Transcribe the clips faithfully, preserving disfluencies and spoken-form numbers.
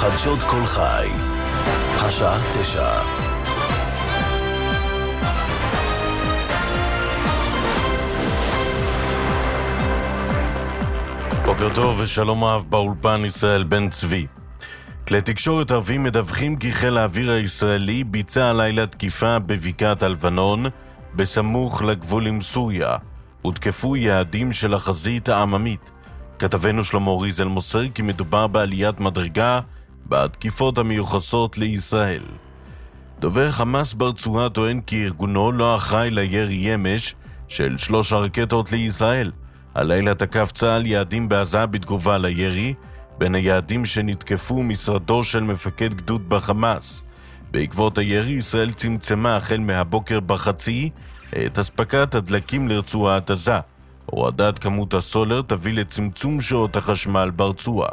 חדשות כל חי, השעה תשע. בוקר טוב ושלום רב, באולפן ישראל בן צבי. כלי תקשורת ערבים מדווחים כי חיל האוויר הישראלי ביצע הלילה תקיפה בבקעת הלבנון בסמוך לגבול עם סוריה. הותקפו יעדים של החזית העממית. כתבנו שלמה ריזל מוסר כי מדובר בעליית מדרגה בתקיפות המיוחסות לישראל. דובר חמאס ברצועה טוען כי ארגונו לא אחראי לירי אמש של שלוש הרקטות לישראל. הלילה תקף צה"ל יעדים בעזה בתגובה לירי, בין היעדים שנתקפו משרדו של מפקד גדוד בחמאס. בעקבות הירי ישראל צמצמה החל מהבוקר בחצי את הספקת הדלקים לרצועת עזה. הורדת כמות הסולר תביא לצמצום שעות החשמל ברצועה.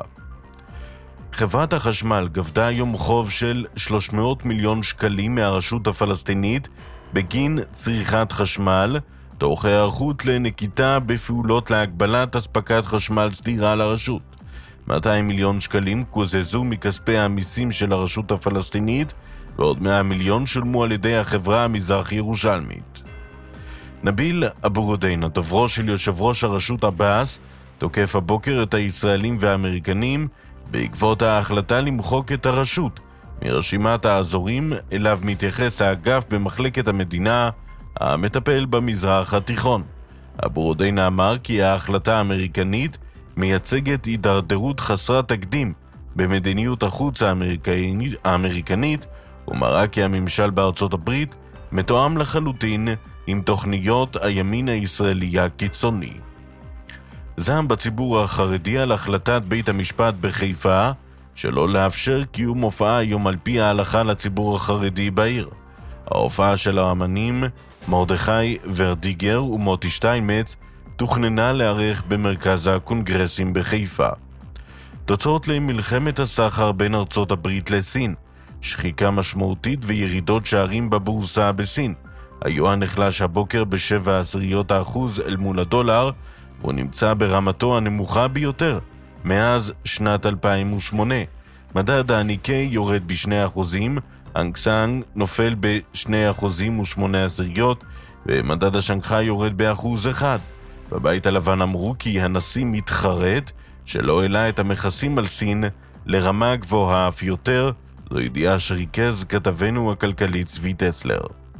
חברת החשמל גבתה היום חוב של שלוש מאות מיליון שקלים מהרשות הפלסטינית בגין צריכת חשמל, תוך היערכות לנקיטה בפעולות להגבלת הספקת חשמל סדירה לרשות. מאתיים מיליון שקלים קוזזו מכספי המיסים של הרשות הפלסטינית, ועוד מאה מיליון שולמו על ידי החברה המזרח ירושלמית. נביל אבו רודין, דוברו של יושב ראש הרשות עבאס, תוקף הבוקר את הישראלים והאמריקנים בעקבות ההחלטה למחוק את הרשות מרשימת האזורים אליו מתייחס האגף במחלקת המדינה המטפל במזרח התיכון. אבו רודין אמר כי ההחלטה האמריקנית מייצגת הידרדרות חסרת תקדים במדיניות החוץ האמריקנית, האמריקנית ומראה כי הממשל בארצות הברית מתואם לחלוטין עם תוכניות הימין הישראלי הקיצוני. זעם בציבור החרדי על החלטת בית המשפט בחיפה שלא לאפשר קיום הופעה היום על פי ההלכה לציבור החרדי בעיר. ההופעה של האמנים מרדכי ורדיגר ומוטי שטיינמץ תוכננה לערך במרכז הקונגרסים בחיפה. תוצאות למלחמת הסחר בין ארצות הברית לסין, שחיקה משמעותית וירידות שערים בבורסה בסין. היואן נחלש הבוקר בשבע עשיריות האחוז אל מול הדולר, והוא נמצא ברמתו הנמוכה ביותר מאז שנת אלפיים ושמונה. מדד הניקי יורד בשני אחוזים, האנג-סאנג נופל בשני אחוזים ושמונה עשיריות, ומדד השנגחאי יורד באחוז אחד. בבית הלבן אמרו כי הנשיא מתחרט שלא העלה את המכסים על סין לרמה גבוהה אף יותר. זו ידיעה שריכז כתבנו הכלכלי צבי טסלר.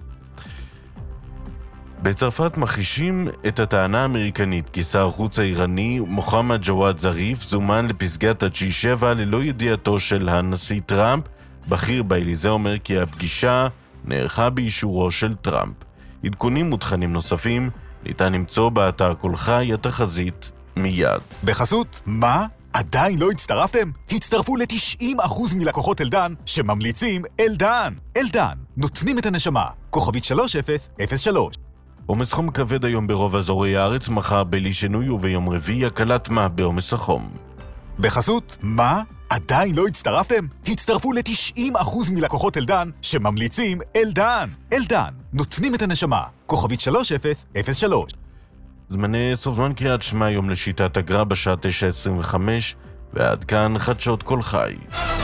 בצרפת מכחישים את הטענה האמריקנית כי שר החוץ האיראני מוחמד ג'וואד זריף זומן לפסגת הג'י שבע ללא ידיעתו של הנשיא טראמפ. בכיר באליזה אומר כי הפגישה נערכה באישורו של טראמפ. עדכונים ותכנים נוספים ניתן למצוא באתר כל חי, התחזית מיד. בחסות, מה? עדיין לא הצטרפתם? הצטרפו ל-תשעים אחוז מלקוחות אלדן שממליצים אלדן. אלדן, נותנים את הנשמה. כוכבית שלוש אפס אפס שלוש. עומס חום כבד היום ברוב אזורי הארץ, מחר בלי שינוי וביום רביעי הקלת מה בעומס החום. בחסות, מה? עדיין לא הצטרפתם? הצטרפו ל-תשעים אחוז מלקוחות אלדן שממליצים אלדן. אלדן, נותנים את הנשמה. כוכבית שלוש אפס אפס שלוש. זמני סוף זמן קריאת שמע היום לשיטת אגרה בשעה תשע עשרים וחמש, ועד כאן חדשות כל חי.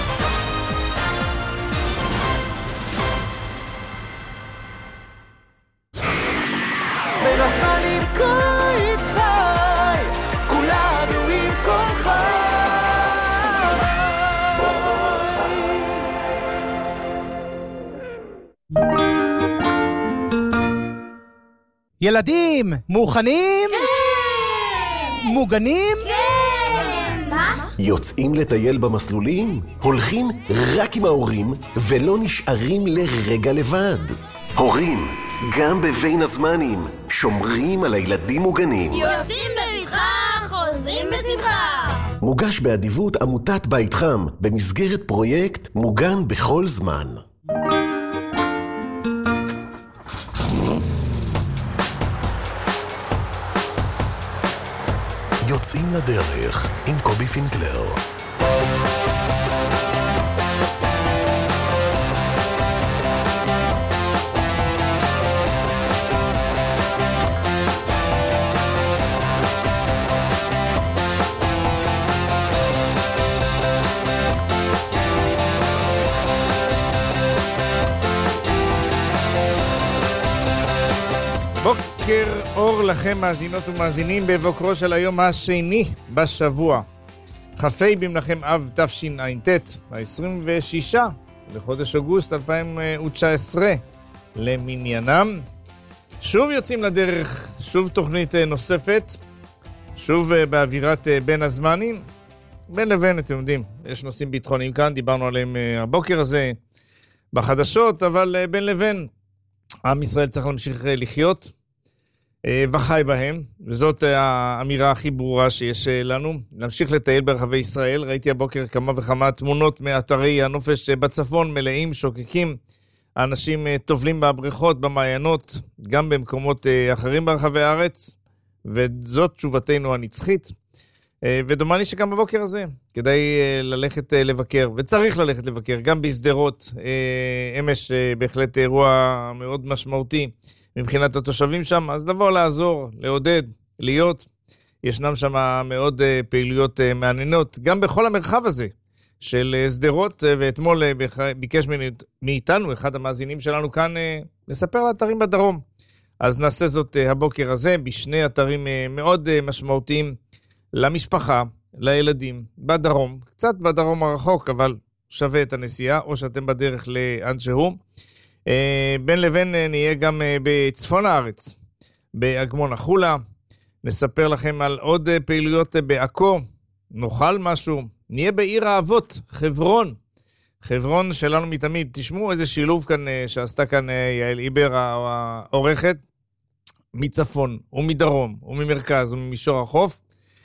בין הזמנים קיץ חי, כולנו עם כל חי. ילדים, מוכנים? כן! מוגנים? כן! מה? יוצאים לטייל במסלולים? הולכים רק עם ההורים ולא נשארים לרגע לבד. הורים, גם בבין הזמנים, שומרים על הילדים מוגנים. יוצאים בבטחה, חוזרים בשמחה. מוגש באדיבות עמותת בית חם במסגרת פרויקט מוגן בכל זמן. יוצאים לדרך עם קובי פינקלר. אור לכם מאזינות ומאזינים בבוקרו של היום השני בשבוע. כ"ה במנחם אב תשע"ט, ה-עשרים ושישה לחודש אוגוסט אלפיים תשע עשרה למניינם. שוב יוצאים לדרך, שוב תוכנית נוספת, שוב באווירת בין הזמנים. בין לבין, אתם יודעים, יש נושאים ביטחוניים כאן, דיברנו עליהם הבוקר הזה בחדשות, אבל בין לבין, עם ישראל צריך להמשיך לחיות וחי בהם, וזאת האמירה הכי ברורה שיש לנו. להמשיך לטייל ברחבי ישראל. ראיתי הבוקר כמה וכמה תמונות מאתרי הנופש בצפון, מלאים, שוקקים. האנשים טובלים בבריכות, במעיינות, גם במקומות אחרים ברחבי הארץ, וזאת תשובתנו הנצחית. ודומני שגם בבוקר הזה כדאי ללכת לבקר, וצריך ללכת לבקר, גם בסדרות. אמש בהחלט אירוע מאוד משמעותי מבחינת התושבים שם, אז לבוא לעזור, לעודד, להיות. ישנם שם מאוד פעילויות מעניינות, גם בכל המרחב הזה של סדרות, ואתמול ביקש מאיתנו, אחד המאזינים שלנו כאן, לספר על אתרים בדרום. אז נעשה זאת הבוקר הזה, בשני אתרים מאוד משמעותיים למשפחה, לילדים, בדרום, קצת בדרום הרחוק, אבל שווה את הנסיעה, או שאתם בדרך לאן שהוא. בין לבין נהיה גם בצפון הארץ, באגמון החולה. נספר לכם על עוד פעילויות בעכו, נאכל משהו. נהיה בעיר האבות, חברון. חברון שלנו מתמיד. תשמעו איזה שילוב כאן שעשתה כאן יעל איבר העורכת, מצפון ומדרום וממרכז וממישור החוף.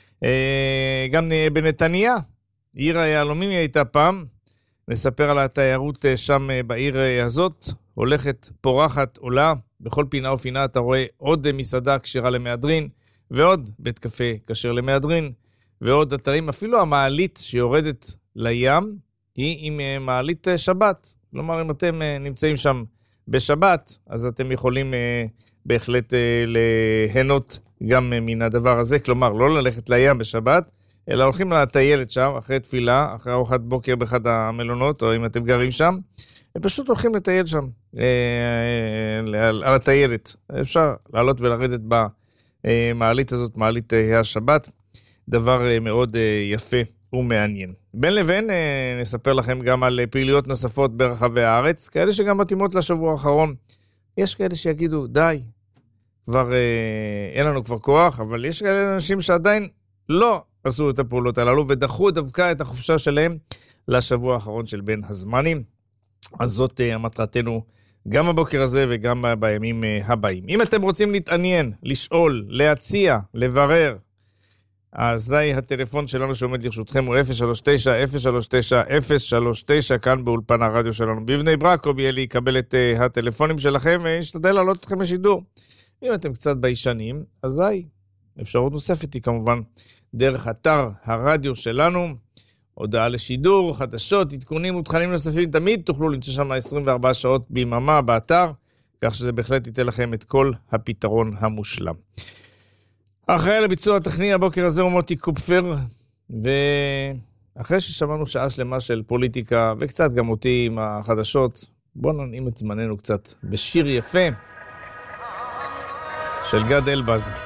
גם נהיה בנתניה, עיר היהלומים היא הייתה פעם. נספר על התיירות שם בעיר הזאת, הולכת, פורחת, עולה. בכל פינה ופינה אתה רואה עוד מסעדה כשרה למהדרין, ועוד בית קפה כשר למהדרין, ועוד אתרים. אפילו המעלית שיורדת לים היא עם מעלית שבת. כלומר, אם אתם נמצאים שם בשבת, אז אתם יכולים בהחלט ליהנות גם מן הדבר הזה. כלומר, לא ללכת לים בשבת, אלא הולכים לטיילת שם, אחרי תפילה, אחרי ארוחת בוקר באחד המלונות, או אם אתם גרים שם, הם פשוט הולכים לטייל שם, על הטיילת. אפשר לעלות ולרדת במעלית הזאת, מעלית השבת. דבר מאוד יפה ומעניין. בין לבין נספר לכם גם על פעילויות נוספות ברחבי הארץ, כאלה שגם מתאימות לשבוע האחרון. יש כאלה שיגידו, די, כבר אין לנו כבר כוח, אבל יש כאלה אנשים שעדיין לא עשו את הפעולות הללו, ודחו דווקא את החופשה שלהם לשבוע האחרון של בין הזמנים. אז זאת המטרתנו גם הבוקר הזה וגם בימים הבאים. אם אתם רוצים להתעניין, לשאול, להציע, לברר, אזי הטלפון שלנו שעומד לרשותכם הוא אפס שלוש תשע אפס שלוש תשע אפס שלוש תשע, כאן באולפן הרדיו שלנו בבני ברק. קובי אלי יקבל את הטלפונים שלכם וישתדל לעלות אתכם לשידור. אם אתם קצת ביישנים, אזי אפשרות נוספת היא כמובן דרך אתר הרדיו שלנו, הודעה לשידור, חדשות, עדכונים ותכנים נוספים. תמיד תוכלו למצוא שם עשרים וארבע שעות ביממה באתר, כך שזה בהחלט ייתן לכם את כל הפתרון המושלם. אחרי לביצוע הטכני הבוקר הזה הוא מוטי קופפר, ואחרי ששמענו שעה שלמה של פוליטיקה וקצת גם אותי עם החדשות, בואו ננעים את זמננו קצת בשיר יפה של גד אלבז.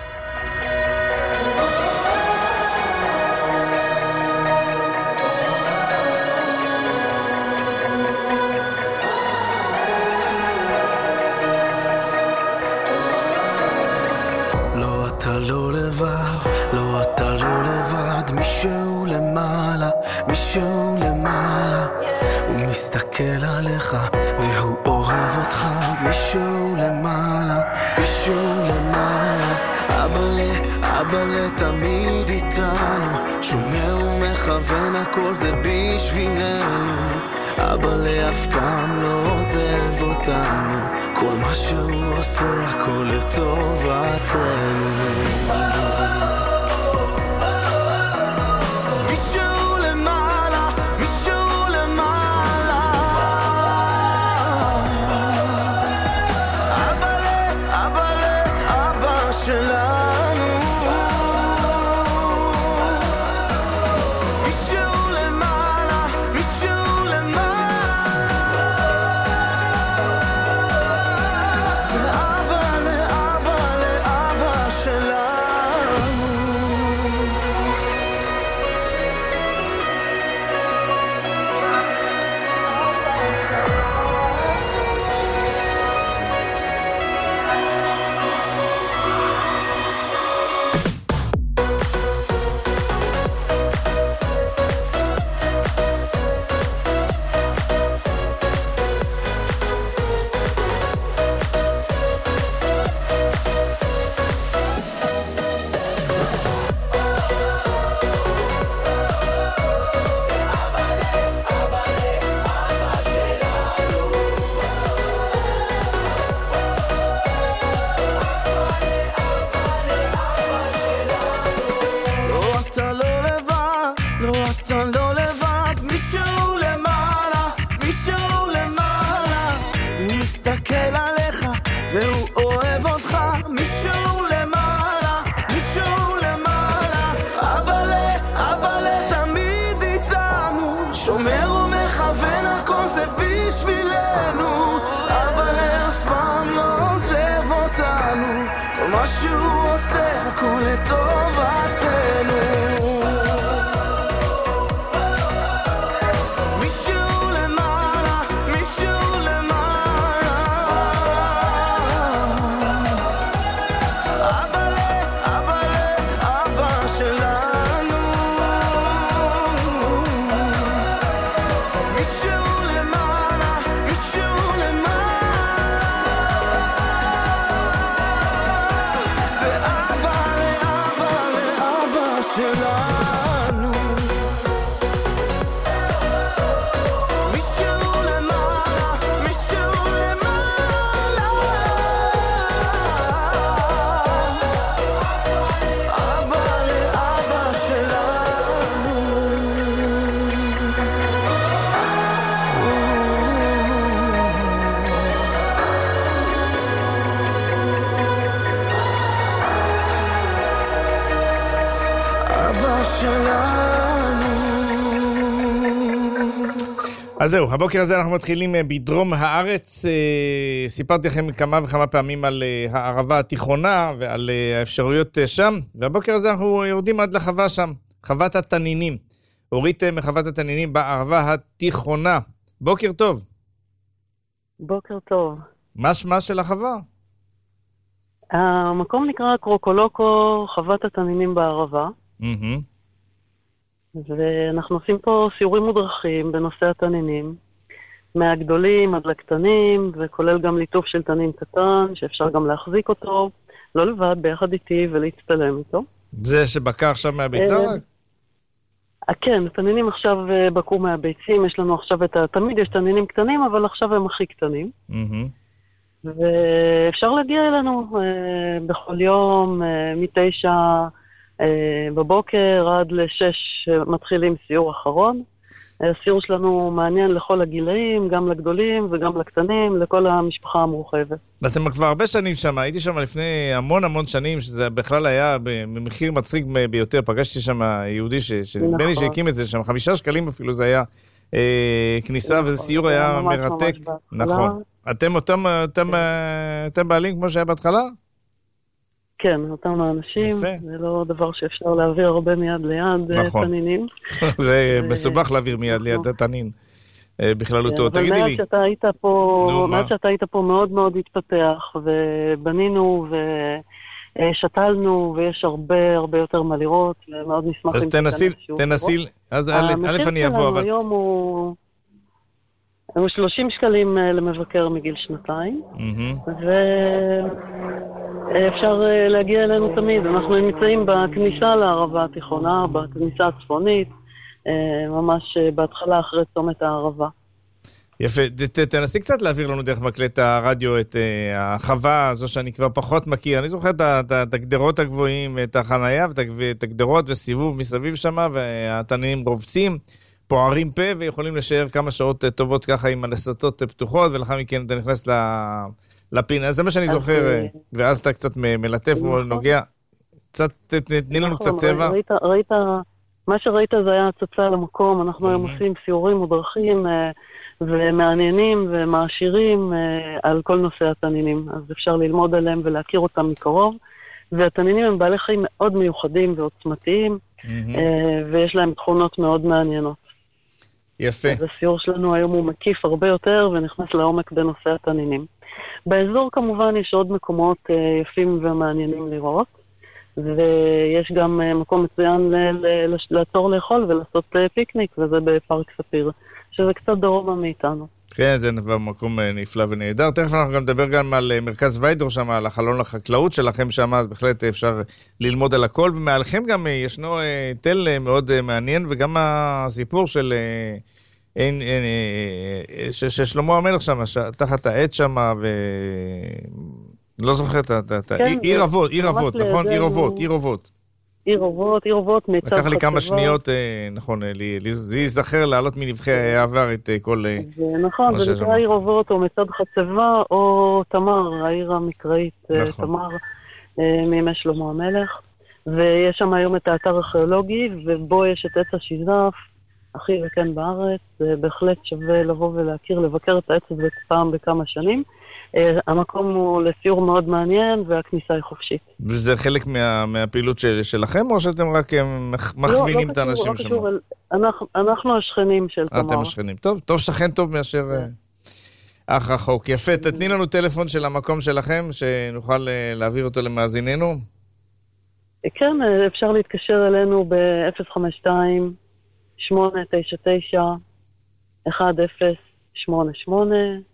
לא לבד, לא אתה לא לבד, מישהו למעלה, מישהו למעלה, הוא מסתכל עליך והוא אוהב אותך, מישהו למעלה, מישהו למעלה, אבאלה, אבאלה תמיד איתנו, שומע ומכוון הכל זה בשבילנו, אבאלה אף פעם לא עוזב אותנו, כל מה שהוא עושה הכל לטובתנו. מישהו למעלה, מישהו למעלה, אבאלה, אבאלה, אבא שלנו. מישהו למעלה, מישהו למעלה, זה אבא לאבא לאבא אתה לא לבד, מישהו למעלה, מישהו למעלה. הוא מסתכל עליך והוא אוהב אותך, מישהו למעלה, מישהו למעלה. אבאלה, אבאלה תמיד איתנו, שומר ומכוון, הכל זה בשבילנו. אבאלה אף פעם לא עוזב אותנו, כל מה שהוא עושה הכל לטובתנו. מישהו למעלה, מישהו למעלה. אבאלה, אבאלה, אבא שלנו. מישהו למעלה, מישהו למעלה. זה אבא לאבא לאבא שלנו. מישהו למעלה, מישהו למעלה. אבא לאבא שלנו. אבא שלנו. אז זהו, הבוקר הזה אנחנו מתחילים אה, בדרום הארץ. אה, סיפרתי לכם כמה וכמה פעמים על אה, הערבה התיכונה ועל אה, האפשרויות אה, שם, והבוקר הזה אנחנו יורדים עד לחווה שם, חוות התנינים. אורית אה, מחוות התנינים בערבה התיכונה. בוקר טוב. בוקר טוב. מה שמה של החווה? המקום נקרא קרוקולוקו, חוות התנינים בערבה, מהמם. ואנחנו עושים פה סיורים מודרכים בנושא התנינים, מהגדולים עד לקטנים, וכולל גם ליטוף של תנין קטן, שאפשר גם להחזיק אותו, לא לבד, ביחד איתי ולהצטלם איתו. זה שבקע עכשיו מהביצה אה, רק? אה, כן, התנינים עכשיו אה, בקעו מהביצים, יש לנו עכשיו את ה... תמיד יש תנינים קטנים, אבל עכשיו הם הכי קטנים. מהמם. ואפשר להגיע אלינו אה, בכל יום, אה, מתשע אה, בבוקר עד לשש אה, מתחילים סיור אחרון. אה, הסיור שלנו מעניין לכל הגילאים, גם לגדולים וגם לקטנים, לכל המשפחה המורחבת. אתם כבר הרבה שנים שם, הייתי שם לפני המון המון שנים, שזה בכלל היה במחיר מצחיק ביותר, פגשתי שם יהודי ש- שנדמה לי נכון. שהקים את זה שם, חמישה שקלים אפילו זה היה אה, כניסה, נכון, וזה סיור זה היה היה ממש מרתק. ממש בהתחלה. נכון. אתם אותם, אותם, אה, אתם בעלים כמו שהיה בהתחלה? כן, אותם האנשים, יפה. זה לא דבר שאפשר להעביר הרבה מיד ליד, אה, נכון. תנינים. זה ו- מסובך להעביר מיד ליד נכון. התנין אה, בכללותו. אבל תגידי מאז לי, שאתה היית פה, נו, מה? מאז שאתה היית פה מאוד מאוד התפתח, ובנינו ושתלנו, ויש הרבה הרבה יותר מה לראות, ומאוד נשמח אז אם תנסי, תיכנס שוב. תנסי, אז א', א', אני אבוא, המחיר אבל... שלנו היום הוא... הוא שלושים שקלים אה, למבקר מגיל שנתיים, מהמם. ואפשר אה, להגיע אלינו תמיד. אנחנו נמצאים בכניסה לערבה התיכונה, בכניסה הצפונית, אה, ממש אה, בהתחלה אחרי צומת הערבה. יפה, ת- ת- תנסי קצת להעביר לנו דרך מקלט הרדיו את uh, החווה הזו שאני כבר פחות מכיר. אני זוכר את ה- את ה- את הגדרות הגבוהים, את החנייה ואת הג- ואת הגדרות וסיבוב מסביב שם, והתנינים רובצים, פוערים פה ויכולים להישאר כמה שעות uh, טובות ככה עם הלסתות uh, פתוחות, ולאחר מכן אתה נכנס ל- לפין. אז זה מה שאני אז, זוכר, אה, uh, ואז אתה קצת מ- מלטף או נכון. נוגע. קצת, ת- ת- תני לנו נכון, קצת צבע. ראית, ראית, מה שראית זה היה הצצה למקום, אנחנו היום Mhm. עושים סיורים מודרכים אה, ומעניינים ומעשירים אה, על כל נושא התנינים, אז אפשר ללמוד עליהם ולהכיר אותם מקרוב, והתנינים הם בעלי חיים מאוד מיוחדים ועוצמתיים, מהמם. אה, ויש להם תכונות מאוד מעניינות. יפה. אז הסיור שלנו היום הוא מקיף הרבה יותר ונכנס לעומק בנושא התנינים. באזור כמובן יש עוד מקומות אה, יפים ומעניינים לראות, ויש גם אה, מקום מצוין ל- ל- לש- לעצור לאכול ולעשות אה, פיקניק, וזה בפארק ספיר, שזה קצת דרומה מאיתנו. כן, זה מקום אה, נפלא ונהדר. תכף אנחנו גם נדבר גם על אה, מרכז ויידור שם, על החלון לחקלאות שלכם שם, אז בהחלט אפשר ללמוד על הכל, ומעליכם גם אה, ישנו אה, תל אה, מאוד אה, מעניין, וגם הסיפור של אה, אין, אין, אה, ש- ששלמה המלך שם, ש- תחת העץ שם, ו... לא זוכר את ה... את ה- כן, עיר זה אבות, עיר ממש אבות, נכון? לידינו. עיר אבות, עיר אבות. עיר אובות, עיר אובות מצד חצבה. לקח לי כמה שניות, אה, נכון, אה, לי- לי- זה ייזכר לעלות מנבחי העבר את אה, כל... אה, זה נכון, מה זה שיש נקרא שם. עיר אובות או מצד חצבה או תמר, העיר המקראית אה, נכון. תמר אה, מימי שלמה המלך. ויש שם היום את האתר הארכיאולוגי, ובו יש את עץ השיזף, הכי וכן בארץ, זה בהחלט שווה לבוא ולהכיר, לבקר את העץ הזה פעם בכמה שנים. אה, המקום הוא לסיור מאוד מעניין, והכניסה היא חופשית. וזה חלק מה- מהפעילות של- שלכם, או שאתם רק אה, מח- מכווינים לא, את לא האנשים קשור, שם? לא קשור, אל- אנחנו, אנחנו השכנים של אה, תמר. אתם השכנים. טוב, טוב שכן טוב מאשר אה, אח רחוק. יפה, תתני לנו טלפון של המקום שלכם, שנוכל אה, להעביר אותו למאזיננו. כן, אפשר להתקשר אלינו ב-אפס חמש שתיים שמונה תשע תשע אחת אפס שמונה שמונה,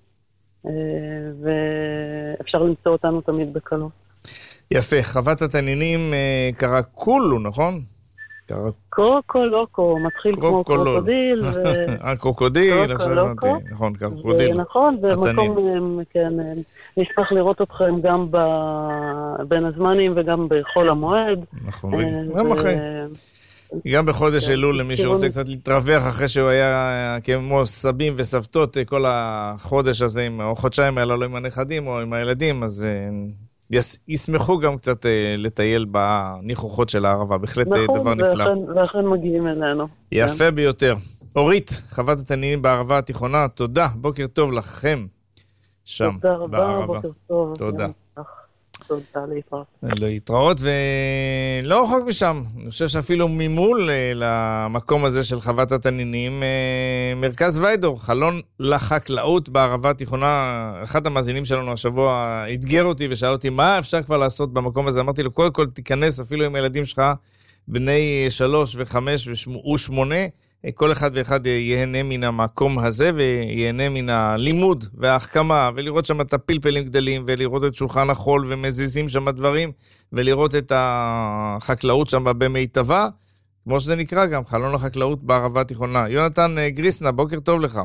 ואפשר למצוא אותנו תמיד בקלות. יפה, חוות התנינים אה, קרקולו, נכון? קרק- קרוקו לוקו, מתחיל כמו קרוקולו. קרוקודיל, ו- אה, קרוקודיל, קרוקו, עכשיו לוקו. הבנתי. נכון, קרוקודיל. ונכון, התנין. ומקום, אה, כן, אה, נשמח לראות אתכם גם ב- בין הזמנים וגם בחול המועד. נכון, אה, גם ו- אחרי. גם בחודש כן, אלול, למי כיוון- שרוצה קצת להתרווח אחרי שהוא היה כמו סבים וסבתות כל החודש הזה, עם- או חודשיים האלה, לא עם הנכדים או עם הילדים, אז אה, יס- ישמחו גם קצת אה, לטייל בניחוחות של הערבה. בהחלט אה, נכון, דבר נפלא. ואכן- ואכן מגיעים אלינו. יפה ביותר. אורית, חוות התנינים בערבה התיכונה, תודה, בוקר טוב לכם שם, תודה רבה, בערבה. בוקר טוב. תודה. גם לך. תודה להתראות. להתראות, ולא רחוק משם. אני חושב שאפילו ממול אה, למקום הזה של חוות התנינים, אה, מרכז ויידור, חלון לחקלאות בערבה התיכונה. אחד המאזינים שלנו השבוע אתגר אותי ושאל אותי מה אפשר כבר לעשות במקום הזה. אמרתי לו, קודם כל תיכנס אפילו עם הילדים שלך, בני שלוש וחמש ושמ- ושמונה, כל אחד ואחד ייהנה מן המקום הזה, וייהנה מן הלימוד וההחכמה, ולראות שם את הפלפלים גדלים, ולראות את שולחן החול, ומזיזים שם דברים, ולראות את החקלאות שם במיטבה, כמו שזה נקרא גם, חלון לחקלאות בערבה התיכונה. יונתן אה, גריסנה, בוקר טוב לך.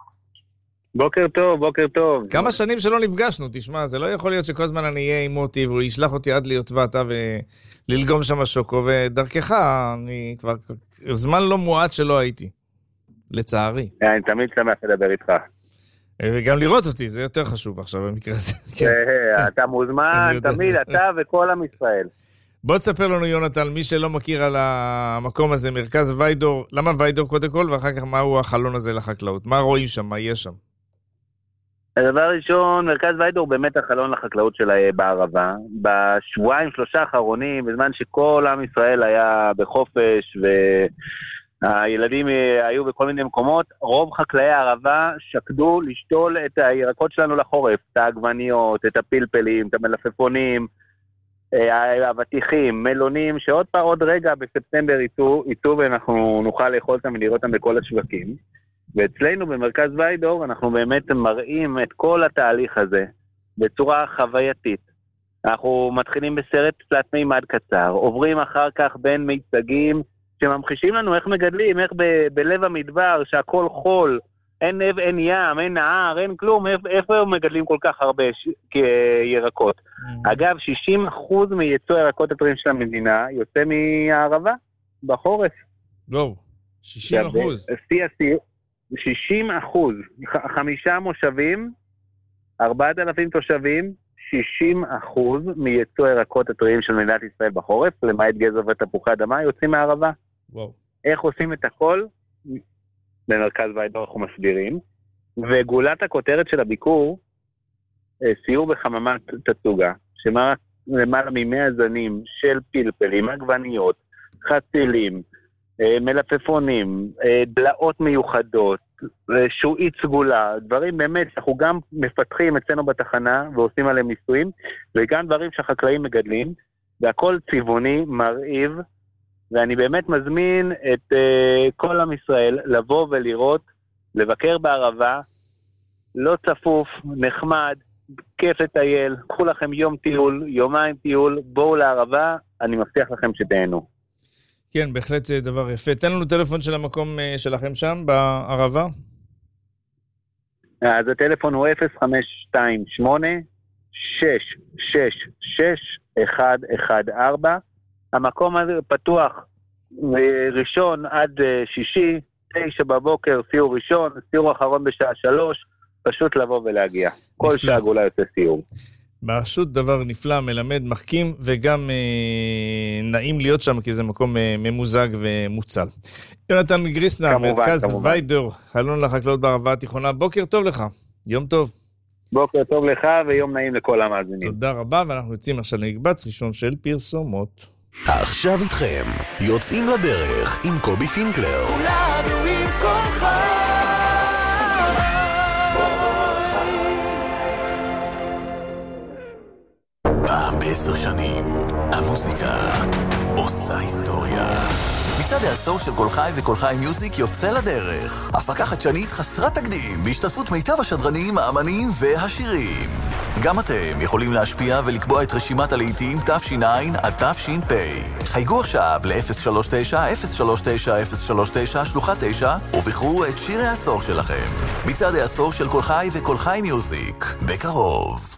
בוקר טוב, בוקר טוב. כמה שנים שלא נפגשנו, תשמע, זה לא יכול להיות שכל זמן אני אהיה עם מוטי, והוא ישלח אותי עד ליוטבתה וללגום שם שוקו, ודרכך, אני כבר זמן לא מועט שלא הייתי, לצערי. אני תמיד שמח לדבר איתך. וגם לראות אותי, זה יותר חשוב עכשיו במקרה הזה. כן. אה, אתה אני מוזמן, יודע. תמיד אתה וכל עם ישראל. בוא תספר לנו, יונתן, מי שלא מכיר על המקום הזה, מרכז ויידור, למה ויידור קודם כל, ואחר כך מהו החלון הזה לחקלאות? מה רואים שם, מה יש שם? הדבר ראשון, מרכז ויידור באמת החלון לחקלאות שלה בערבה. בשבועיים, שלושה האחרונים, בזמן שכל עם ישראל היה בחופש והילדים היו בכל מיני מקומות, רוב חקלאי הערבה שקדו לשתול את הירקות שלנו לחורף, את העגבניות, את הפלפלים, את המלפפונים, האבטיחים, מלונים, שעוד פעם, עוד רגע בספטמבר יצאו, יצאו ואנחנו נוכל לאכול אותם ולראות אותם בכל השווקים. ואצלנו במרכז ויידור אנחנו באמת מראים את כל התהליך הזה בצורה חווייתית. אנחנו מתחילים בסרט תלת מימד קצר, עוברים אחר כך בין מיצגים שממחישים לנו איך מגדלים, איך ב- בלב המדבר שהכל חול, אין נב, אין ים, אין נהר, אין כלום, איפה, איפה הם מגדלים כל כך הרבה ש... ירקות. אגב, שישים אחוז מייצוא הירקות הטריים של המדינה יוצא מהערבה בחורף. לא, שישים אחוז. שיא השיא, שישים אחוז, ח- חמישה מושבים, ארבעת אלפים תושבים, שישים אחוז מייצוא הירקות הטריים של מדינת ישראל בחורף, למעט גזר ותפוחי אדמה, יוצאים מהערבה. וואו. איך עושים את הכל? במרכז ויידור אנחנו מסבירים. וגולת הכותרת של הביקור, אה, סיור בחממת תצוגה, שמה למעלה ממאה זנים של פלפלים, עגבניות, חצילים, אה, מלפפונים, אה, דלאות מיוחדות, אה, שועית סגולה, דברים באמת שאנחנו גם מפתחים אצלנו בתחנה ועושים עליהם ניסויים, וגם דברים שהחקלאים מגדלים, והכל צבעוני, מרהיב, ואני באמת מזמין את uh, כל עם ישראל לבוא ולראות, לבקר בערבה, לא צפוף, נחמד, כיף לטייל, קחו לכם יום טיול, יומיים טיול, בואו לערבה, אני מבטיח לכם שתהנו. כן, בהחלט זה דבר יפה. תן לנו טלפון של המקום אה, שלכם שם, בערבה. אז הטלפון הוא אפס חמש שתיים שמונה שש שש שש אחת אחת ארבע, המקום הזה פתוח ראשון עד שישי, תשע בבוקר, סיור ראשון, סיור אחרון בשעה שלוש, פשוט לבוא ולהגיע. כל שעה גולה יוצא סיור. פשוט דבר נפלא, מלמד, מחכים, וגם אה, נעים להיות שם, כי זה מקום אה, ממוזג ומוצל. יונתן גריסנר, מרכז כמובן. ויידר, חלון לחקלאות בערבה התיכונה, בוקר טוב לך, יום טוב. בוקר טוב לך ויום נעים לכל המאזינים. תודה רבה, ואנחנו יוצאים עכשיו למקבץ ראשון של פרסומות. עכשיו איתכם, יוצאים לדרך עם קובי פינקלר. כולנו עם כל פעם בעשר שנים, המוזיקה עושה היסטוריה. מצעד העשור של כל חי וכל חי מיוזיק יוצא לדרך. הפקה חדשנית חסרת תקדים, בהשתתפות מיטב השדרנים, האמנים והשירים. גם אתם יכולים להשפיע ולקבוע את רשימת הלהיטים תש"ע עד תש"פ. חייגו עכשיו ל-אפס שלוש תשע אפס שלוש תשע אפס שלוש תשע שלוחה תשע ובחרו את שיר העשור שלכם. מצעד העשור של כל חי וכל חי מיוזיק, בקרוב.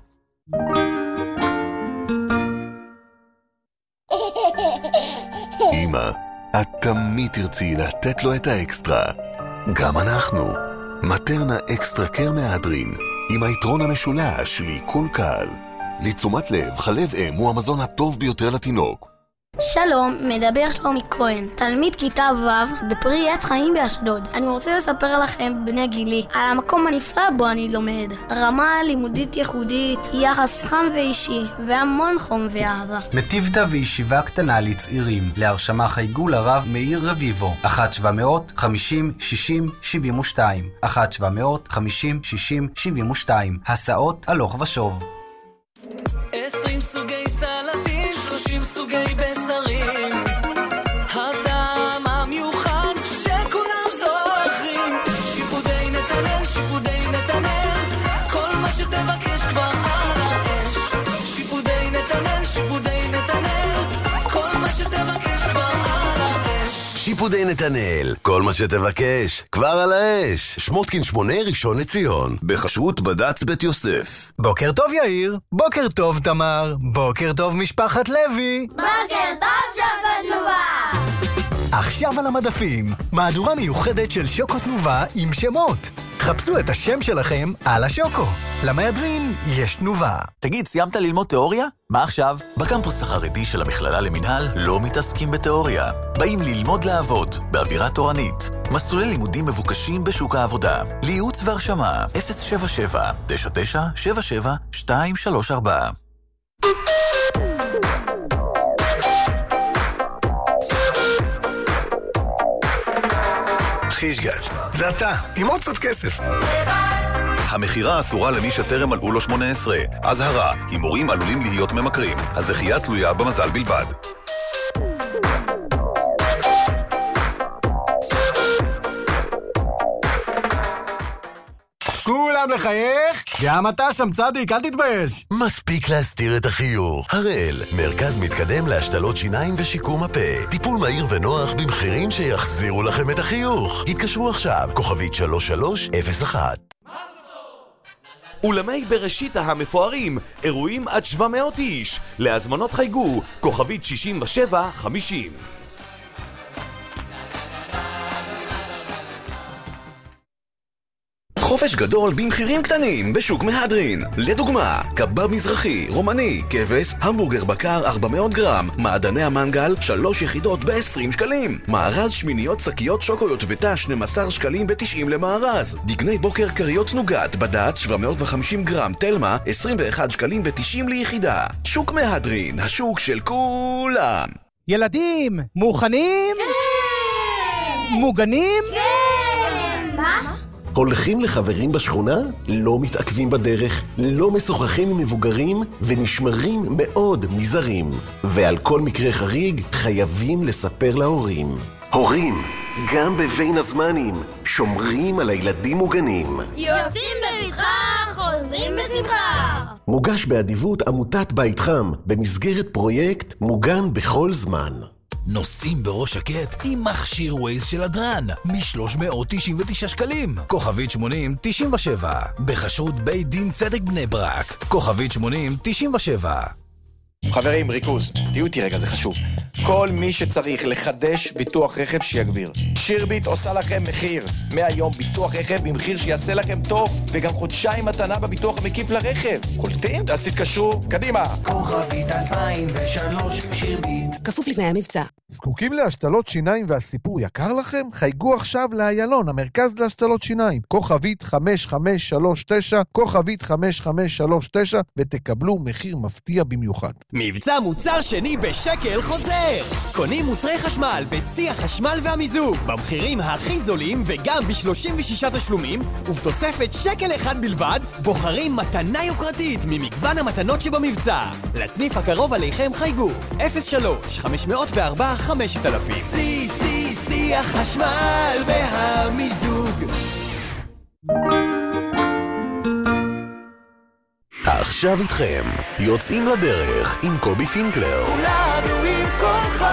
אמא, את תמיד תרצי לתת לו את האקסטרה. גם אנחנו. מטרנה אקסטרה קר מהדרין, עם היתרון המשולש לעיכול קל. לתשומת לב, חלב אם הוא המזון הטוב ביותר לתינוק. שלום, מדבר שלומי כהן, תלמיד כיתה ו' בפרי יד חיים באשדוד. אני רוצה לספר לכם, בני גילי, על המקום הנפלא בו אני לומד. רמה לימודית ייחודית, יחס חם ואישי, והמון חום ואהבה. מטיבתא וישיבה קטנה לצעירים. להרשמה חייגו לרב מאיר רביבו, אחת שבע מאות חמישים שישים שבעים ושתיים, אחת שבע מאות חמישים שישים שבעים ושתיים. הסעות הלוך ושוב. עשרים סוגי סלטים, שלושים סוגי בשרים, הטעם המיוחד שכולם זוכרים. שיפודי נתנאל, שיפודי נתנאל, כל מה שתבקש כבר על האש. שיפודי נתנאל, שיפודי נתנאל, כל מה שתבקש כבר על האש. שיפודי נתנאל, כל מה שתבקש כבר על האש. שמותקין שמונה, ראשון לציון, בחשרות בד"ץ בית יוסף. בוקר טוב יאיר, בוקר טוב תמר, בוקר טוב משפחת לוי. בוקר טוב שוקו תנובה. עכשיו על המדפים, מהדורה מיוחדת של שוקו תנובה עם שמות. חפשו את השם שלכם על השוקו. למהדרין יש תנובה. תגיד, סיימת ללמוד תיאוריה? מה עכשיו? בקמפוס החרדי של המכללה למינהל לא מתעסקים בתיאוריה. באים ללמוד לעבוד, באווירה תורנית. מסלולי לימודים מבוקשים בשוק העבודה. לייעוץ והרשמה, אפס שבע שבע תשע תשע שבע שבע שתיים שלוש ארבע. חישגל, זה אתה, עם עוד קצת כסף. המחירה אסורה למי שטרם מלאו לו שמונה עשרה. אזהרה, הימורים עלולים להיות ממכרים. הזכייה תלויה במזל בלבד. כולם לחייך? גם אתה שם צדיק, אל תתבייש. מספיק להסתיר את החיוך. הראל, מרכז מתקדם להשתלות שיניים ושיקום הפה. טיפול מהיר ונוח במחירים שיחזירו לכם את החיוך. התקשרו עכשיו, כוכבית שלוש שלוש אפס אחת. אולמי בראשית המפוארים, אירועים עד שבע מאות איש. להזמנות חייגו, כוכבית שישים ושבע חמישים. חופש גדול במחירים קטנים בשוק מהדרין. לדוגמה, קבב מזרחי, רומני, כבש, המבורגר בקר ארבע מאות גרם, מעדני המנגל שלוש יחידות ב-עשרים שקלים, מארז שמיניות שקיות שוקויות ותא שנים עשר שקלים ב-תשעים למארז, דגני בוקר קריות נוגת בד"ץ שבע מאות וחמישים גרם תלמה עשרים ואחד שקלים ב-תשעים ליחידה. שוק מהדרין, השוק של כולם. ילדים, מוכנים? כן! מוגנים? כן! מה? הולכים לחברים בשכונה? לא מתעכבים בדרך, לא משוחחים עם מבוגרים ונשמרים מאוד מזרים. ועל כל מקרה חריג חייבים לספר להורים. הורים, גם בבין הזמנים, שומרים על הילדים מוגנים. יוצאים בבטחה, חוזרים בשמחה. מוגש באדיבות עמותת בית חם, במסגרת פרויקט מוגן בכל זמן. נוסעים בראש שקט עם מכשיר ווייז של הדרן מ-שלוש מאות תשעים ותשעה שקלים, כוכבית שמונים תשעים ושבע, בחשרות בית דין צדק בני ברק, כוכבית שמונים תשעים ושבע. חברים, ריכוז, תהיו איתי רגע, זה חשוב. כל מי שצריך לחדש ביטוח רכב שיגביר. שירביט עושה לכם מחיר. מהיום ביטוח רכב במחיר שיעשה לכם טוב, וגם חודשיים מתנה בביטוח המקיף לרכב. קולטים? אז תתקשרו, קדימה. כוכבית אלפיים ושלוש שירביט. כפוף לתנאי המבצע. זקוקים להשתלות שיניים והסיפור יקר לכם? חייגו עכשיו לאיילון, המרכז להשתלות שיניים. כוכבית חמש חמש שלוש תשע, כוכבית חמש חמש שלוש תשע, ותקבלו מחיר מפתיע במיוחד. מבצע מוצר שני בשקל חוזר! קונים מוצרי חשמל בשיא החשמל והמיזוג, במחירים הכי זולים וגם ב-שלושים ושישה תשלומים, ובתוספת שקל אחד בלבד, בוחרים מתנה יוקרתית ממגוון המתנות שבמבצע. לסניף הקרוב עליכם חייגו אפס שלוש חמש אפס ארבע חמשת אלפים. שיא, שיא, שיא החשמל והמיזוג. עכשיו איתכם, יוצאים לדרך עם קובי פינקלר. כולנו עם כולך.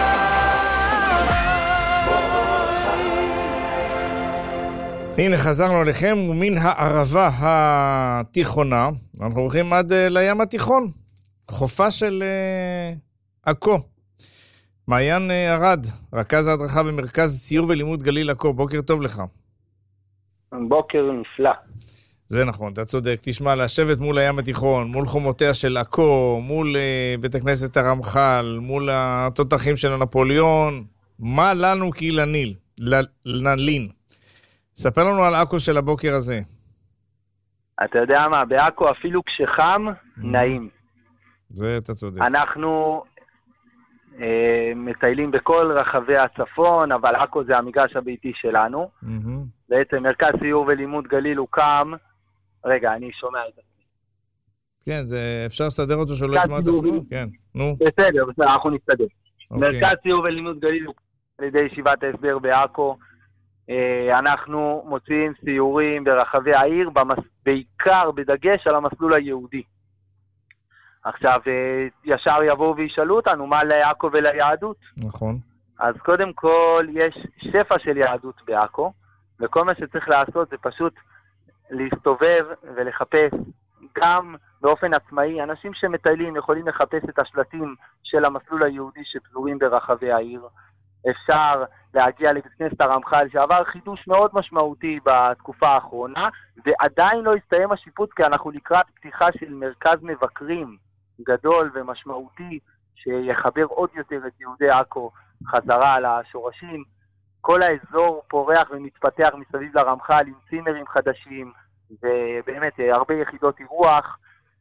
הנה חזרנו אליכם, ומן הערבה התיכונה, אנחנו הולכים עד uh, לים התיכון, חופה של uh, עכו. מעיין uh, ארד, רכז ההדרכה במרכז סיור ולימוד גליל עכו, בוקר טוב לך. בוקר נפלא. זה נכון, אתה צודק. תשמע, לשבת מול הים התיכון, מול חומותיה של עכו, מול uh, בית הכנסת הרמח"ל, מול התותחים של הנפוליאון, מה לנו כי לניל, לנלין. ספר לנו על עכו של הבוקר הזה. אתה יודע מה, בעכו אפילו כשחם, נעים. זה אתה צודק. אנחנו אה, מטיילים בכל רחבי הצפון, אבל עכו זה המגרש הביתי שלנו. בעצם מרכז סיור ולימוד גליל הוקם. רגע, אני שומע את זה. כן, זה אפשר לסדר אותו שלא ישמע את עצמו? כן, נו. בסדר, בסדר, אנחנו נסתדר. מרכז סיור ולימוד גליל הוקם על ידי ישיבת ההסדר בעכו. אנחנו מוציאים סיורים ברחבי העיר, בעיקר בדגש על המסלול היהודי. עכשיו, ישר יבואו וישאלו אותנו מה לעכו וליהדות. נכון. אז קודם כל, יש שפע של יהדות בעכו, וכל מה שצריך לעשות זה פשוט להסתובב ולחפש, גם באופן עצמאי. אנשים שמטיילים יכולים לחפש את השלטים של המסלול היהודי שפזורים ברחבי העיר. אפשר להגיע לבית כנסת הרמח"ל, שעבר חידוש מאוד משמעותי בתקופה האחרונה, ועדיין לא הסתיים השיפוץ, כי אנחנו לקראת פתיחה של מרכז מבקרים גדול ומשמעותי, שיחבר עוד יותר את יהודי עכו חזרה לשורשים. כל האזור פורח ומתפתח מסביב לרמח"ל עם צימרים חדשים, ובאמת הרבה יחידות אירוח.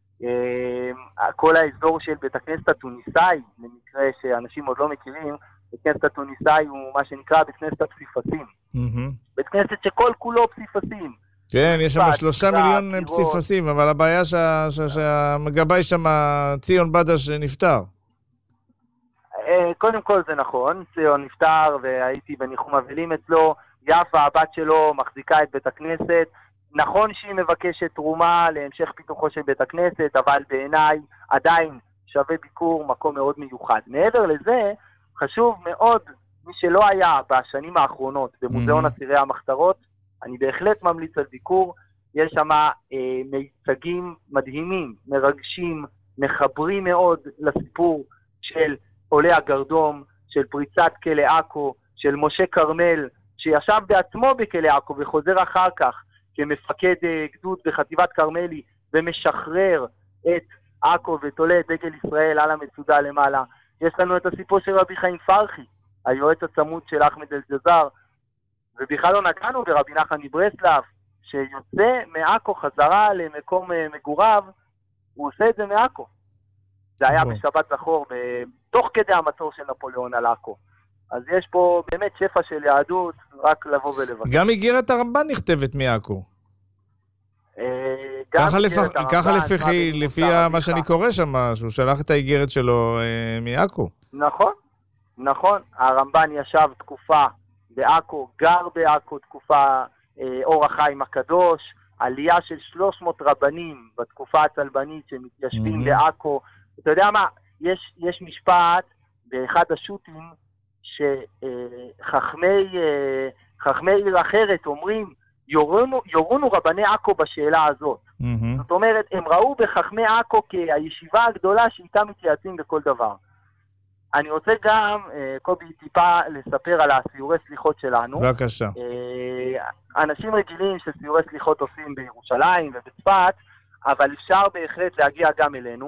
כל האזור של בית הכנסת התוניסאי, במקרה שאנשים עוד לא מכירים, בית כנסת התוניסאי הוא מה שנקרא בית כנסת הפסיפסים. בית כנסת שכל כולו פסיפסים. כן, יש שם שלושה מיליון פסיפסים, אבל הבעיה שהמגבאי שם ציון בדש נפטר. קודם כל זה נכון, ציון נפטר והייתי בניחום אבלים אצלו. יפה, הבת שלו, מחזיקה את בית הכנסת. נכון שהיא מבקשת תרומה להמשך פיתוחו של בית הכנסת, אבל בעיניי עדיין שווה ביקור, מקום מאוד מיוחד. מעבר לזה, חשוב מאוד, מי שלא היה בשנים האחרונות במוזיאון אסירי המחתרות, אני בהחלט ממליץ על ביקור. יש שם אה, מיצגים מדהימים, מרגשים, מחברים מאוד לסיפור של עולי הגרדום, של פריצת כלא עכו, של משה כרמל, שישב בעצמו בכלא עכו וחוזר אחר כך כמפקד אה, גדוד בחטיבת כרמלי, ומשחרר את עכו ותולה את דגל ישראל על המצודה למעלה. יש לנו את הסיפור של רבי חיים פרחי, היועץ הצמוד של אחמד אל-ג'זר, ובכלל לא נגענו ברבי נחמן מברסלב, שיוצא מעכו חזרה למקום מגוריו, הוא עושה את זה מעכו. זה היה בשבת זכור, תוך כדי המצור של נפוליאון על עכו. אז יש פה באמת שפע של יהדות, רק לבוא ולבקר. גם איגרת הרמב"ן נכתבת מעכו. ככה לפי מה שאני קורא שם, שהוא שלח את האיגרת שלו מעכו. נכון, נכון. הרמב"ן ישב תקופה בעכו, גר בעכו תקופה, אור החיים הקדוש, עלייה של שלוש מאות רבנים בתקופה הצלבנית שמתיישבים בעכו. אתה יודע מה, יש, יש משפט באחד השוטים שחכמי חכמי עיר אחרת אומרים, יורונו, יורונו רבני עכו בשאלה הזאת. Mm-hmm. זאת אומרת, הם ראו בחכמי עכו כהישיבה הגדולה שאיתה מתייעצים בכל דבר. אני רוצה גם, קובי, טיפה לספר על הסיורי סליחות שלנו. בבקשה. אנשים רגילים שסיורי סליחות עושים בירושלים ובצפת, אבל אפשר בהחלט להגיע גם אלינו.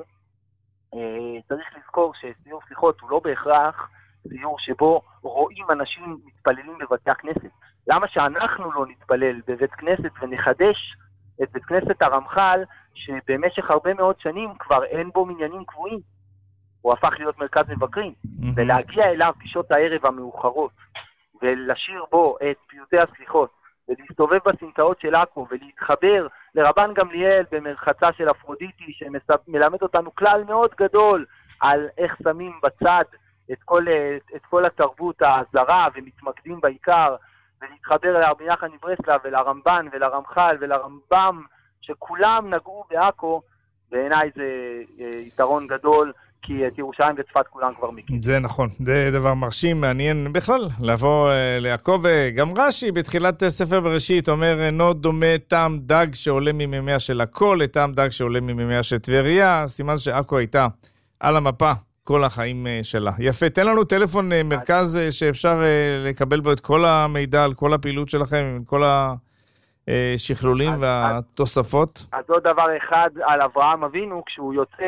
צריך לזכור שסיור סליחות הוא לא בהכרח סיור שבו רואים אנשים מתפללים בבתי הכנסת. למה שאנחנו לא נתפלל בבית כנסת ונחדש את בית כנסת הרמח"ל, שבמשך הרבה מאוד שנים כבר אין בו מניינים קבועים? הוא הפך להיות מרכז מבקרים, mm-hmm. ולהגיע אליו בשעות הערב המאוחרות, ולשיר בו את פיוטי הסליחות, ולהסתובב בסמטאות של עכו, ולהתחבר לרבן גמליאל במרחצה של אפרודיטי, שמלמד אותנו כלל מאוד גדול על איך שמים בצד את כל, את, את כל התרבות הזרה, ומתמקדים בעיקר, ולהתחבר לרבי נחמן מברסלב, ולרמב"ן, ולרמח"ל, ולרמב"ם, שכולם נגעו בעכו. בעיניי זה יתרון גדול, כי את ירושלים וצפת כולם כבר מכיר. זה נכון, זה דבר מרשים, מעניין בכלל, לבוא ליעקב. גם רש"י בתחילת ספר בראשית אומר, אינו דומה טעם דג שעולה ממימיה של הכל, לטעם דג שעולה ממימיה של טבריה, סימן שעכו הייתה על המפה כל החיים שלה. יפה, תן לנו טלפון מרכז שאפשר לקבל בו את כל המידע על כל הפעילות שלכם, עם כל השכלולים והתוספות. אז עוד דבר אחד על אברהם אבינו, כשהוא יוצא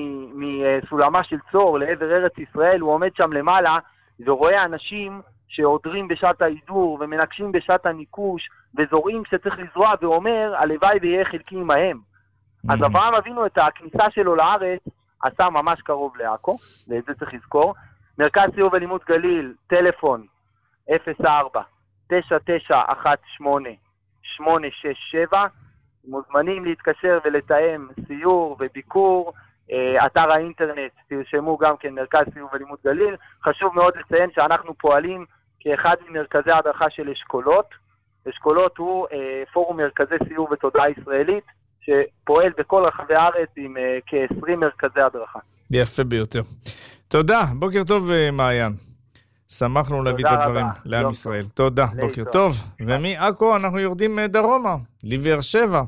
מסולמה של צור לעבר ארץ ישראל, הוא עומד שם למעלה ורואה אנשים שעודרים בשעת העידור ומנקשים בשעת הניקוש וזורעים שצריך לזרוע, ואומר, הלוואי ויהיה חלקי עמהם. אז אברהם אבינו את הכניסה שלו לארץ עשה ממש קרוב לעכו, ואת זה צריך לזכור. מרכז סיור ולימוד גליל, טלפון אפס ארבע תשע תשע אחת שמונה שמונה שש שבע, מוזמנים להתקשר ולתאם סיור וביקור. אתר האינטרנט, תרשמו גם כן מרכז סיור ולימוד גליל. חשוב מאוד לציין שאנחנו פועלים כאחד ממרכזי ההדרכה של אשכולות. אשכולות הוא פורום מרכזי סיור ותודעה ישראלית, שפועל בכל רחבי הארץ עם כ-עשרים מרכזי הדרכה. יפה ביותר. תודה, בוקר טוב מעיין. שמחנו להביא את הדברים לעם ישראל. תודה, בוקר טוב. ומעכו אנחנו יורדים דרומה, לבאר שבע.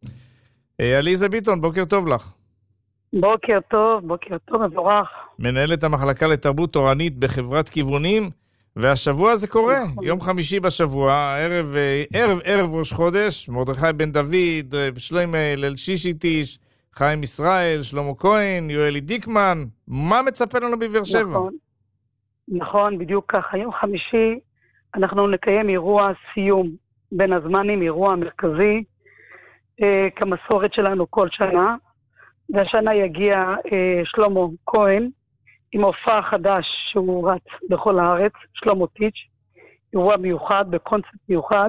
עליזה ביטון, בוקר טוב לך. בוקר טוב, בוקר טוב, מבורך. מנהלת המחלקה לתרבות תורנית בחברת כיוונים, והשבוע זה קורה, יום חמישי בשבוע, ערב, ערב, ערב ראש חודש, מרדכי בן דוד, שלמה ליל שישיטיש, חיים ישראל, שלמה כהן, יואלי דיקמן. מה מצפה לנו בבאר שבע? נכון, נכון, בדיוק ככה. יום חמישי אנחנו נקיים אירוע סיום בין הזמנים, אירוע מרכזי, אה, כמסורת שלנו כל שנה, והשנה יגיע אה, שלמה כהן, עם הופעה חדש שהוא רץ בכל הארץ, שלמה טיץ', אירוע מיוחד, בקונספט מיוחד.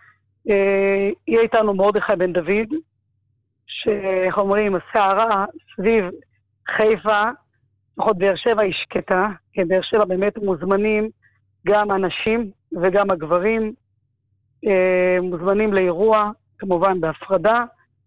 אה, יהיה איתנו מרדכי בן דוד, שאנחנו אומרים, הסערה סביב חיפה, לפחות באר שבע היא שקטה, כי באר שבע באמת מוזמנים גם הנשים וגם הגברים, אה, מוזמנים לאירוע, כמובן בהפרדה.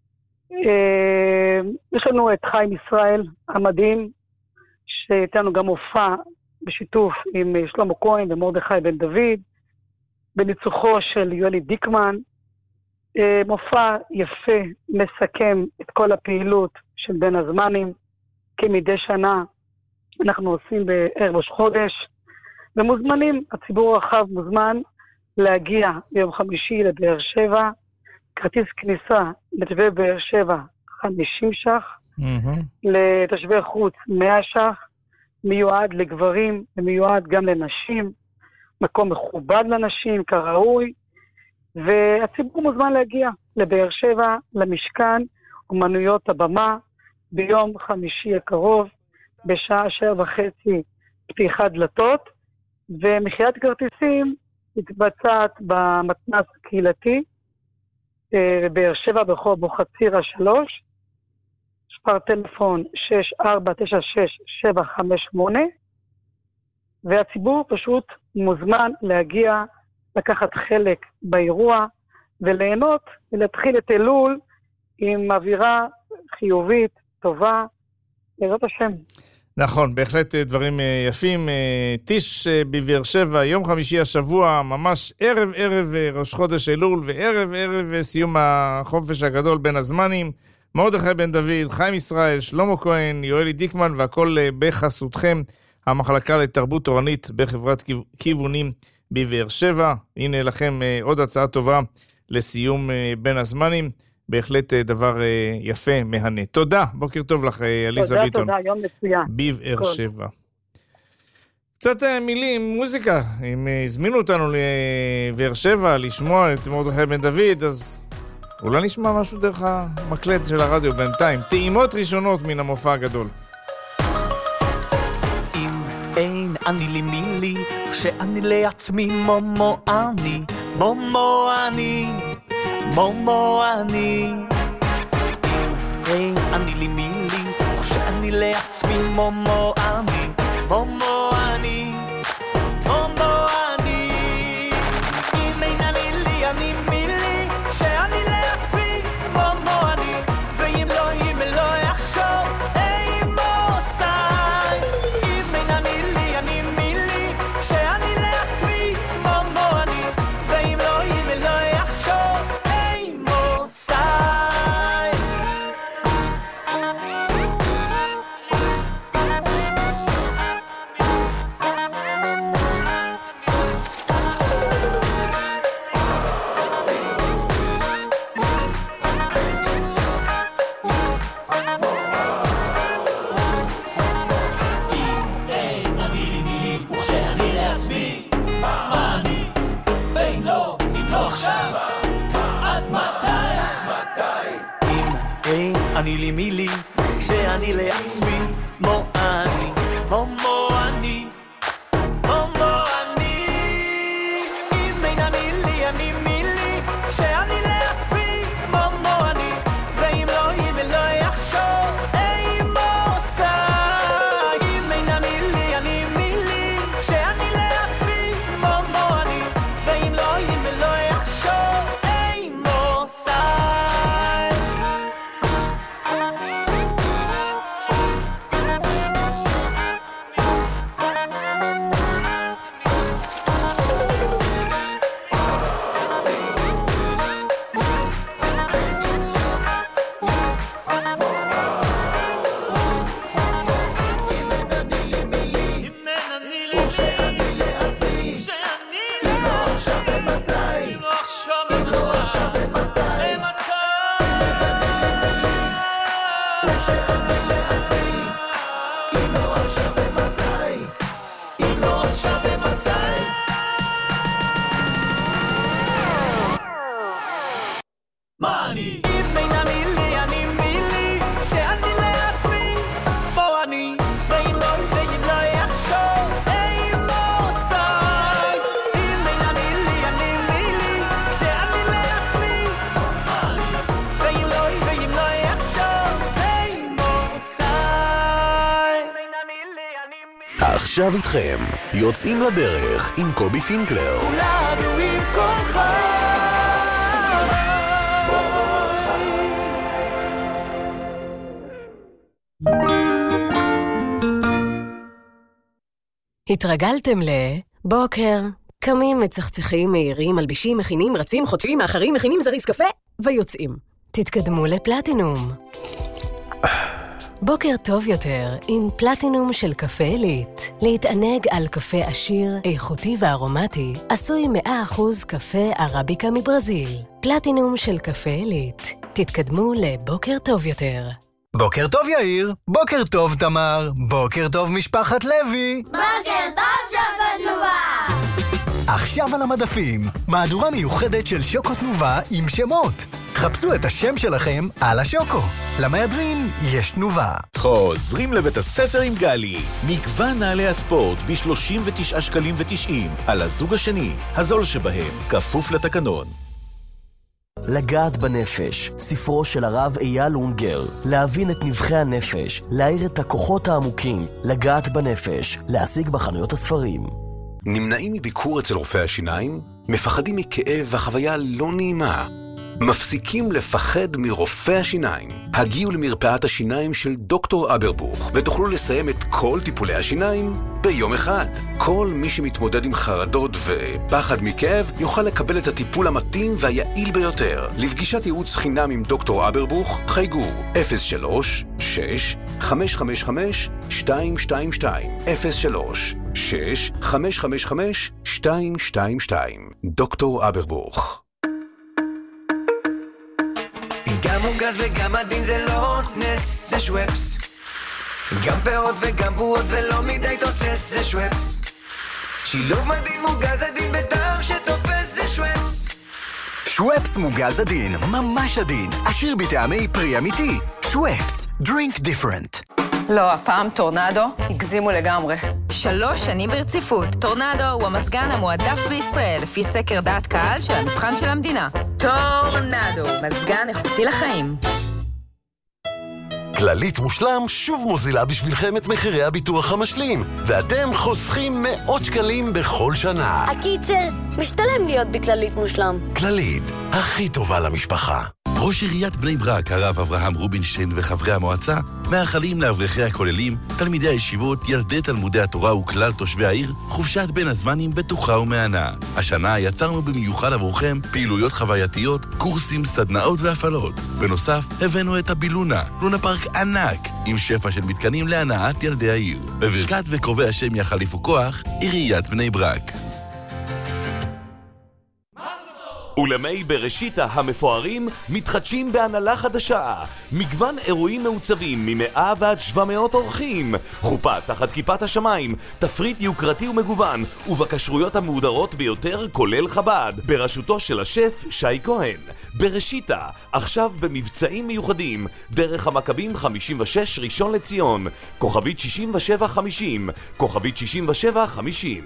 אה, יש לנו את חיים ישראל המדהים, שאיתנו גם הופעה בשיתוף עם שלמה כהן ומרדכי בן דוד, בניצוחו של יואלי דיקמן. אה, מופע יפה, מסכם את כל הפעילות של בין הזמנים, כמדי שנה אנחנו עושים בערב ראש חודש, ומוזמנים, הציבור הרחב מוזמן להגיע ביום חמישי לבאר שבע, כרטיס כניסה לתושבי באר שבע חמישים ש"ח, mm-hmm. לתושבי חוץ מאה ש"ח, מיועד לגברים ומיועד גם לנשים, מקום מכובד לנשים כראוי, והציבור מוזמן להגיע לבאר שבע, למשכן, אומנויות הבמה, ביום חמישי הקרוב, בשעה שבע וחצי פתיחת דלתות, ומכירת כרטיסים מתבצעת במתנ"ס הקהילתי, בבאר שבע ברחוב אבוחצירא שלוש, מספר טלפון שש ארבע תשע שש שבע חמש שמונה, והציבור פשוט מוזמן להגיע, לקחת חלק באירוע, וליהנות ולהתחיל את אלול עם אווירה חיובית, טובה, בעזרת השם. נכון, בהחלט דברים יפים. טיש בבאר שבע, יום חמישי השבוע, ממש ערב ערב ראש חודש אלול, וערב ערב סיום החופש הגדול בין הזמנים. מרדכי בן דוד, חיים ישראל, שלמה כהן, יואלי דיקמן, והכל בחסותכם. המחלקה לתרבות תורנית בחברת כיוונים בבאר שבע. הנה לכם עוד הצעה טובה לסיום בין הזמנים. בהחלט דבר יפה, מהנה. תודה, בוקר טוב לך, אליזה תודה, ביטון. תודה, יום מצוין. בבאר שבע. קצת מילים, מוזיקה. אם הזמינו אותנו לבאר שבע לשמוע את מרדכי בן דוד, אז אולי נשמע משהו דרך המקלט של הרדיו בינתיים. טעימות ראשונות מן המופע הגדול. אם אין אני לי מילי, כשאני לעצמי מומו אני, מומו אני, מומו אני. אם אין אני לי מילי, כשאני לעצמי מומו אני, מומו אני, מומו אני. אם אין אני לי אני מילי, כשאני לעצמי מומו אני, ואם לא אם לא יחשוב אימו סי. אם אין אני לי אני מילי, כשאני לעצמי מומו אני, ואם לא אם לא יחשוב אימו סי. אני לי מילי, שאני לעצמי מו אני, מו מו אני, מו מו אני. אם אין אני לי אני מילי, שאני לעצמי מו מו אני, ואם לא אם לא יחשוב אימו סי. אם אין אני לי אני מילי, שאני לעצמי מו מו אני, ואם לא אם לא יחשוב אימו סי. עכשיו איתכם, יוצאים לדרך עם קובי פינקלר. כולנו עם כולך. התרגלתם ל... בוקר, קמים, מצחצחים, מהירים, מלבישים, מכינים, רצים, חוטפים, מאחרים, מכינים זריס קפה, ויוצאים. תתקדמו לפלטינום. בוקר טוב יותר עם פלטינום של קפה עילית. להתענג על קפה עשיר, איכותי וארומטי, עשוי מאה אחוז קפה ערביקה מברזיל. פלטינום של קפה עילית. תתקדמו לבוקר טוב יותר. בוקר טוב יאיר, בוקר טוב תמר, בוקר טוב משפחת לוי. בוקר טוב שוקו תנובה. עכשיו על המדפים, מהדורה מיוחדת של שוקו תנובה עם שמות. חפשו את השם שלכם על השוקו. למהדרין יש תנובה. חוזרים לבית הספר עם גלי. מגוון נעלי הספורט ב-שלושים ותשעה שקלים ותשעים. על הזוג השני, הזול שבהם, כפוף לתקנון. לגעת בנפש, ספרו של הרב אייל אונגר. להבין את נבחי הנפש, להאיר את הכוחות העמוקים, לגעת בנפש, להשיג בחנויות הספרים. נמנעים מביקור אצל רופא השיניים? מפחדים מכאב והחוויה לא נעימה? מפסיקים לפחד מרופא השיניים. הגיעו למרפאת השיניים של דוקטור אברבוך ותוכלו לסיים את כל טיפולי השיניים ביום אחד. כל מי שמתמודד עם חרדות ופחד מכאב יוכל לקבל את הטיפול המתאים והיעיל ביותר. לפגישת ייעוץ חינם עם דוקטור אברבוך חייגו אפס שלוש שש חמש חמש חמש שתיים שתיים שתיים אפס שלוש שש חמש חמש חמש שתיים שתיים שתיים. דוקטור אברבוך. גם מוגז וגם עדין זה לא נס, זה שוואפס. גם פירות וגם בועות ולא מדי תוסס, זה שוואפס. שילוב מדהים מוגז עדין בטעם שתופס, זה שוואפס. שוואפס מוגז עדין, ממש עדין, עשיר בטעמי פרי אמיתי. שוואפס, drink different. לא, הפעם טורנדו הגזימו לגמרי. שלוש שנים ברציפות, טורנדו הוא המזגן המועדף בישראל, לפי סקר דעת קהל של המבחן של המדינה. טורנדו, מזגן איכותי לחיים. כללית מושלם שוב מוזילה בשבילכם את מחירי הביטוח המשלים, ואתם חוסכים מאות שקלים בכל שנה. הקיצר, משתלם להיות בכללית מושלם. כללית, הכי טובה למשפחה. ראש עיריית בני ברק, הרב אברהם רובינשטיין וחברי המועצה, מאחלים לאברכי הכוללים, תלמידי הישיבות, ילדי תלמודי התורה וכלל תושבי העיר, חופשת בין הזמנים בטוחה ומענה. השנה יצרנו במיוחד עבורכם פעילויות חווייתיות, קורסים, סדנאות והפעלות. בנוסף, הבאנו את הבילונה, לונה פארק ענק, עם שפע של מתקנים להנאת ילדי העיר. בברכת וקרובי השם יחליפו כוח, עיריית בני ברק. אולמי בראשיתה המפוארים מתחדשים בהנהלה חדשה. מגוון אירועים מעוצבים ממאה ועד שבע מאות אורחים. חופה תחת כיפת השמיים, תפריט יוקרתי ומגוון, ובקשרויות המהודרות ביותר כולל חב"ד. בראשותו של השף שי כהן. בראשיתה, עכשיו במבצעים מיוחדים. דרך המכבים חמישים ושש ראשון לציון. כוכבית שישים ושבע חמישים. כוכבית שישים ושבע חמישים.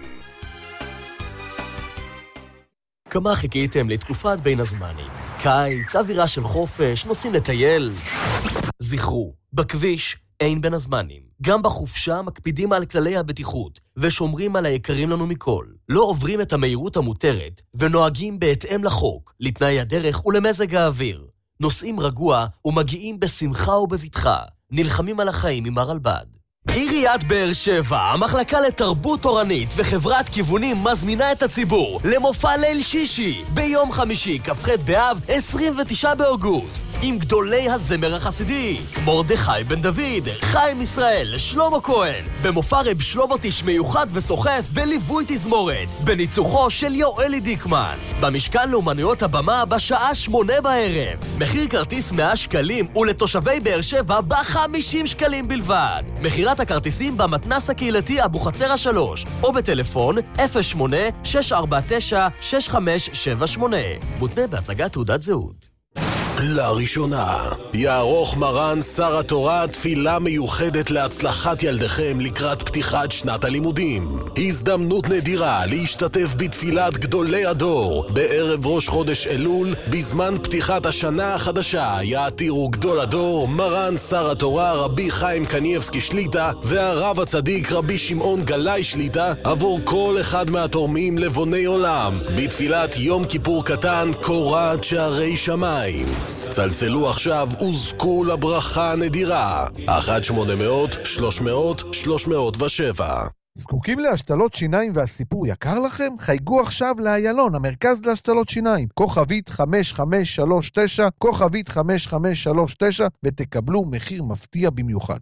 כמה חיכיתם לתקופת בין הזמנים? קיץ, אווירה של חופש, נוסעים לטייל. זכרו, בכביש אין בין הזמנים. גם בחופשה מקפידים על כללי הבטיחות ושומרים על היקרים לנו מכל. לא עוברים את המהירות המותרת ונוהגים בהתאם לחוק, לתנאי הדרך ולמזג האוויר. נוסעים רגוע ומגיעים בשמחה ובבטחה. נלחמים על החיים עם הרלב"ד. עיריית באר שבע, המחלקה לתרבות תורנית וחברת כיוונים מזמינה את הציבור למופע ליל שישי ביום חמישי, כ"ח באב, עשרים ותשעה באוגוסט, עם גדולי הזמר החסידי מרדכי בן דוד, חיים ישראל, שלמה כהן, במופע רב שלובוטיש מיוחד וסוחף בליווי תזמורת, בניצוחו של יואלי דיקמן, במשכן לאומנויות הבמה בשעה שמונה בערב. מחיר כרטיס מאה שקלים ולתושבי באר שבע ב-חמישים שקלים בלבד. מחירת הכרטיסים במתנס הקהילתי אבו חצר השלוש, או בטלפון אפס שמונה שש ארבע תשע שש חמש שבע שמונה. מותנה בהצגת תעודת זהות. לראשונה, יערוך מרן שר התורה תפילה מיוחדת להצלחת ילדיכם לקראת פתיחת שנת הלימודים. הזדמנות נדירה להשתתף בתפילת גדולי הדור. בערב ראש חודש אלול, בזמן פתיחת השנה החדשה, יעתירו גדול הדור, מרן שר התורה רבי חיים קניאבסקי שליטה והרב הצדיק רבי שמעון גלאי שליטה עבור כל אחד מהתורמים לבוני עולם. בתפילת יום כיפור קטן קורעת שערי שמיים. צלצלו עכשיו וזכו לברכה הנדירה. אחת שמונה מאות שלוש מאות שלוש מאות ושבע. זקוקים להשתלות שיניים והסיפור יקר לכם? חייגו עכשיו לאיילון, המרכז להשתלות שיניים. כוכבית חמש חמש שלוש תשע, כוכבית חמש חמש שלוש תשע, ותקבלו מחיר מפתיע במיוחד.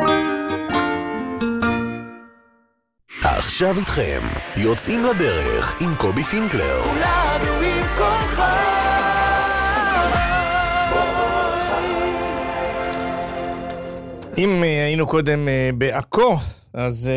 עכשיו איתכם, יוצאים לדרך עם קובי פינקלר. כולנו עם כל חיים. אם היינו קודם בעכו, אז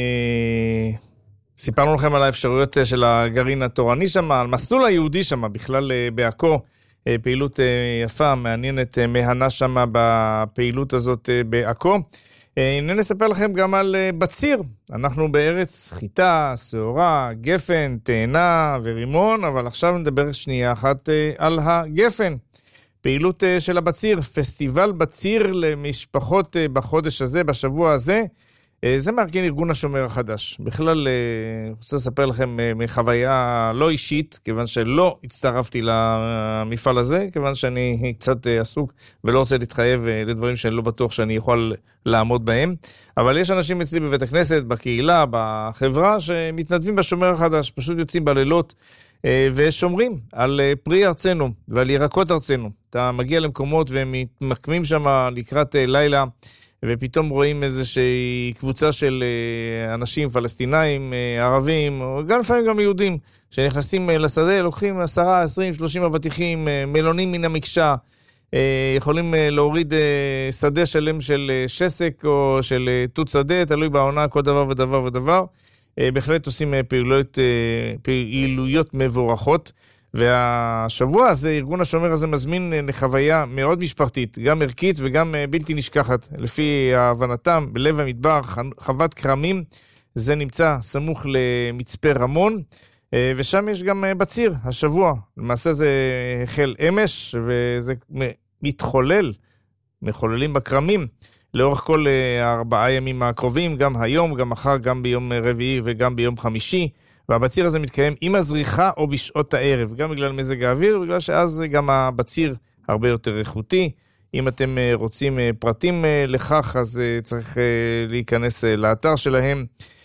סיפרנו לכם על האפשרויות של הגרעין התורני שם, על מסלול היהודי שם, בכלל בעכו, פעילות יפה, מעניינת, מהנה שם בפעילות הזאת בעכו. הנה נספר לכם גם על בציר. אנחנו בארץ חיטה, שעורה, גפן, תאנה ורימון, אבל עכשיו נדבר שנייה אחת על הגפן. פעילות של הבציר, פסטיבל בציר למשפחות בחודש הזה, בשבוע הזה, זה מארגן ארגון השומר החדש. בכלל, אני רוצה לספר לכם מחוויה לא אישית, כיוון שלא הצטרפתי למפעל הזה, כיוון שאני קצת עסוק ולא רוצה להתחייב לדברים שאני לא בטוח שאני יכול לעמוד בהם. אבל יש אנשים אצלי בבית הכנסת, בקהילה, בחברה, שמתנדבים בשומר החדש, פשוט יוצאים בלילות, ושומרים על פרי ארצנו ועל ירקות ארצנו. אתה מגיע למקומות והם מתמקמים שם לקראת לילה, ופתאום רואים איזושהי קבוצה של אנשים פלסטינאים, ערבים, או גם לפעמים גם יהודים, שנכנסים לשדה, לוקחים עשרה, עשרים, שלושים אבטיחים, מלונים מן המקשה, יכולים להוריד שדה שלם של שסק או של תות שדה, תלוי בעונה, כל דבר ודבר ודבר. בהחלט עושים פעילויות, פעילויות מבורכות. והשבוע הזה, ארגון השומר הזה מזמין לחוויה מאוד משפחתית, גם ערכית וגם בלתי נשכחת. לפי הבנתם, בלב המדבר, חוות כרמים, זה נמצא סמוך למצפה רמון, ושם יש גם בציר השבוע. למעשה זה החל אמש, וזה מתחולל, מחוללים בכרמים, לאורך כל הארבעה ימים הקרובים, גם היום, גם מחר, גם ביום רביעי וגם ביום חמישי. והבציר הזה מתקיים עם הזריחה או בשעות הערב, גם בגלל מזג האוויר, בגלל שאז גם הבציר הרבה יותר איכותי. אם אתם רוצים פרטים לכך, אז צריך להיכנס לאתר שלהם,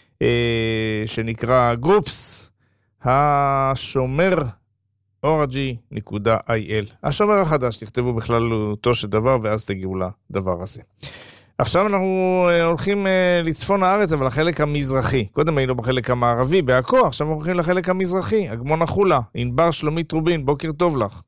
שנקרא גרופס, השומר או אר ג'י נקודה איי אל. השומר החדש, תכתבו בכללותו של דבר, ואז תגיעו לדבר הזה. עכשיו אנחנו הולכים לצפון הארץ, אבל לחלק המזרחי. קודם היינו בחלק המערבי, בעכו, עכשיו אנחנו הולכים לחלק המזרחי, אגמון החולה. ענבר שלומית רובין, בוקר טוב לך.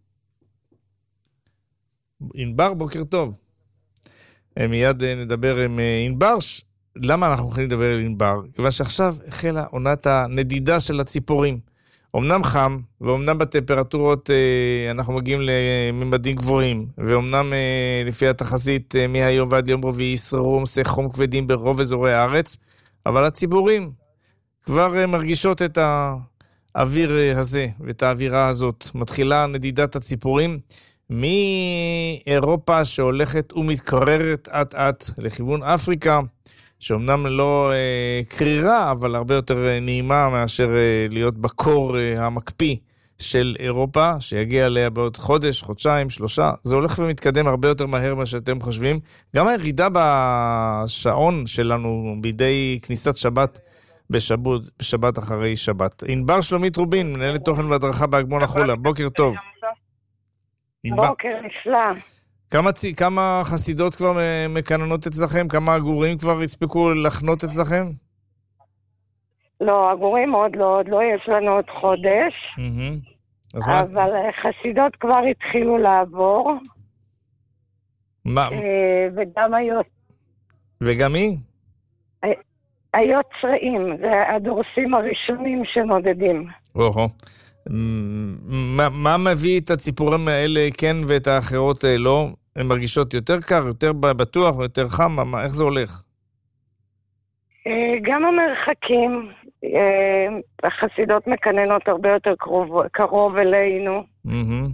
ענבר, בוקר טוב. מיד נדבר עם ענבר. למה אנחנו הולכים לדבר על ענבר? כיוון שעכשיו החלה עונת הנדידה של הציפורים. אמנם חם, ואומנם בטמפרטורות אנחנו מגיעים לממדים גבוהים, ואומנם לפי התחזית מהיום ועד יום רביעי ישררו עומסי חום כבדים ברוב אזורי הארץ, אבל הציפורים כבר מרגישות את האוויר הזה ואת האווירה הזאת. מתחילה נדידת הציפורים מאירופה שהולכת ומתקררת עט עט לכיוון אפריקה, שאומנם לא אה, קרירה, אבל הרבה יותר אה, נעימה מאשר אה, להיות בקור אה, המקפיא של אירופה, שיגיע אליה בעוד חודש, חודשיים, שלושה. זה הולך ומתקדם הרבה יותר מהר מה שאתם חושבים. גם הירידה בשעון שלנו בידי כניסת שבת בשבת, בשבת אחרי שבת. ענבר שלומית רובין, מנהלת תוכן והדרכה באגמון החולה. בוקר טוב. בוקר נפלא. כמה, כמה חסידות כבר מקננות אצלכם? כמה אגורים כבר הספיקו לחנות אצלכם? לא, אגורים עוד לא, עוד לא, יש לנו עוד חודש. Mm-hmm. אבל מה? חסידות כבר התחילו לעבור. מה? וגם היוצ... וגם מי? היוצראים, זה הדורסים הראשונים שנודדים. או-הו. מה, מה מביא את הציפורים האלה כן ואת האחרות לא? הן מרגישות יותר קר, יותר בטוח או יותר חם? מה, איך זה הולך? גם המרחקים, החסידות מקננות הרבה יותר קרוב, קרוב אלינו. Mm-hmm.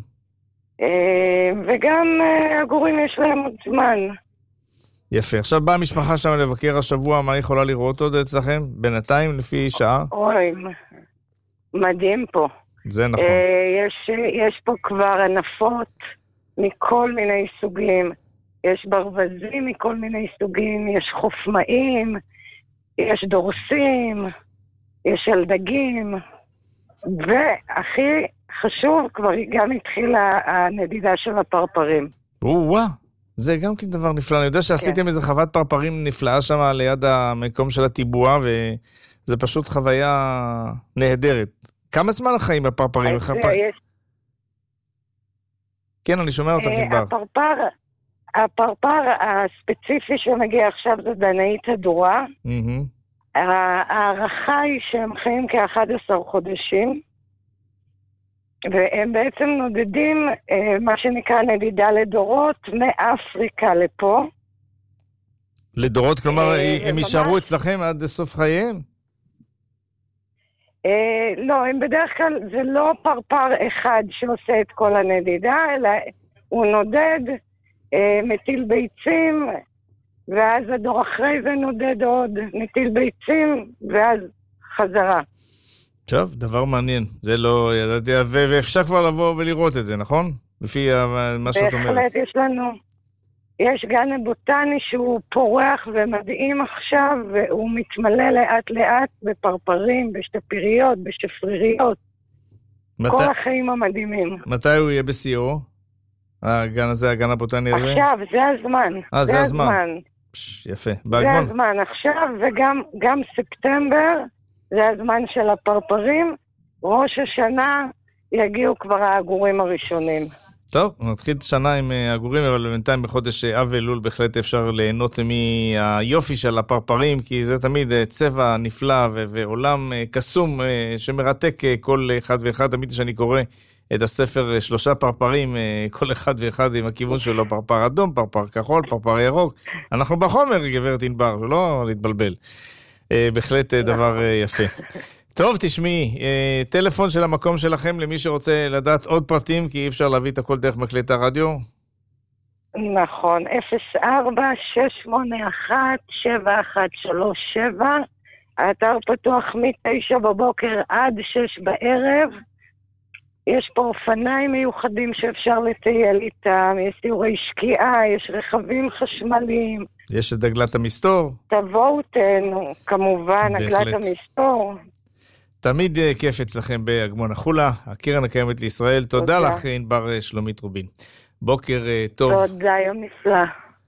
וגם הגורים יש להם עוד זמן. יפה. עכשיו באה המשפחה שם לבקר השבוע, מה יכולה לראות עוד אצלכם? בינתיים לפי שעה? אוי, מדהים פה. זה נכון. יש, יש פה כבר ענפות מכל מיני סוגים. יש ברווזים מכל מיני סוגים, יש חופמאים, יש דורסים, יש שלדגים, והכי חשוב, כבר גם התחילה הנדידה של הפרפרים. או-ווא, זה גם כן דבר נפלא. אני יודע שעשיתם כן. איזה חוות פרפרים נפלאה שם ליד המקום של הטיבוע, וזה פשוט חוויה נהדרת. כמה זמן החיים הפרפרים? כן, אני שומע אותך, ענבר. הפרפר, הפרפר הספציפי שמגיע עכשיו זה דנאית הדורה. הערכה היא שהם חיים כ-אחד עשר חודשים, והם בעצם נודדים מה שנקרא נדידה לדורות מאפריקה לפה. לדורות? כלומר, הם יישארו אצלכם עד סוף חייהם? לא, הם בדרך כלל, זה לא פרפר אחד שעושה את כל הנדידה, אלא הוא נודד, מטיל ביצים, ואז הדור אחרי זה נודד עוד, מטיל ביצים, ואז חזרה. טוב, דבר מעניין. זה לא ידעתי, ואפשר כבר לבוא ולראות את זה, נכון? לפי מה שאת אומרת. בהחלט, יש לנו, יש גן הבוטני שהוא פורח ומדהים עכשיו, והוא מתמלא לאט לאט בפרפרים, בשטפיריות, בשפריריות. מת... כל החיים המדהימים. מתי הוא יהיה בסיור? הגן הזה, הגן הבוטני הזה? עכשיו, זה הזמן. אה, זה, זה הזמן. הזמן. יפה. זה הזמן עכשיו, וגם גם ספטמבר, זה הזמן של הפרפרים. ראש השנה יגיעו כבר האגורים הראשונים. טוב, נתחיל שנה עם אגורים, אבל בינתיים בחודש אב אלול בהחלט אפשר ליהנות מהיופי של הפרפרים, כי זה תמיד צבע נפלא ועולם קסום שמרתק כל אחד ואחד. תמיד שאני קורא את הספר שלושה פרפרים, כל אחד ואחד עם הכיוון שלו, פרפר אדום, פרפר כחול, פרפר ירוק. אנחנו בחומר, גברת ענבר, ולא להתבלבל. בהחלט דבר יפה. טוב, תשמעי, טלפון של המקום שלכם למי שרוצה לדעת עוד פרטים, כי אי אפשר להביא את הכל דרך מקלט הרדיו. נכון, אפס ארבע שש שמונה אחת שבע אחת שלוש שבע. האתר פתוח מתשע בבוקר עד שש בערב. יש פה אופניים מיוחדים שאפשר לטייל איתם, יש סיורי שקיעה, יש רכבים חשמליים. יש את עגלת המסתור. תבואו תנו, כמובן, עגלת המסתור. תמיד כיף אצלכם באגמון החולה, הקרן הקיימת לישראל. תודה, תודה. לך, ענבר שלומית רובין. בוקר טוב. תודה, יום נפלא.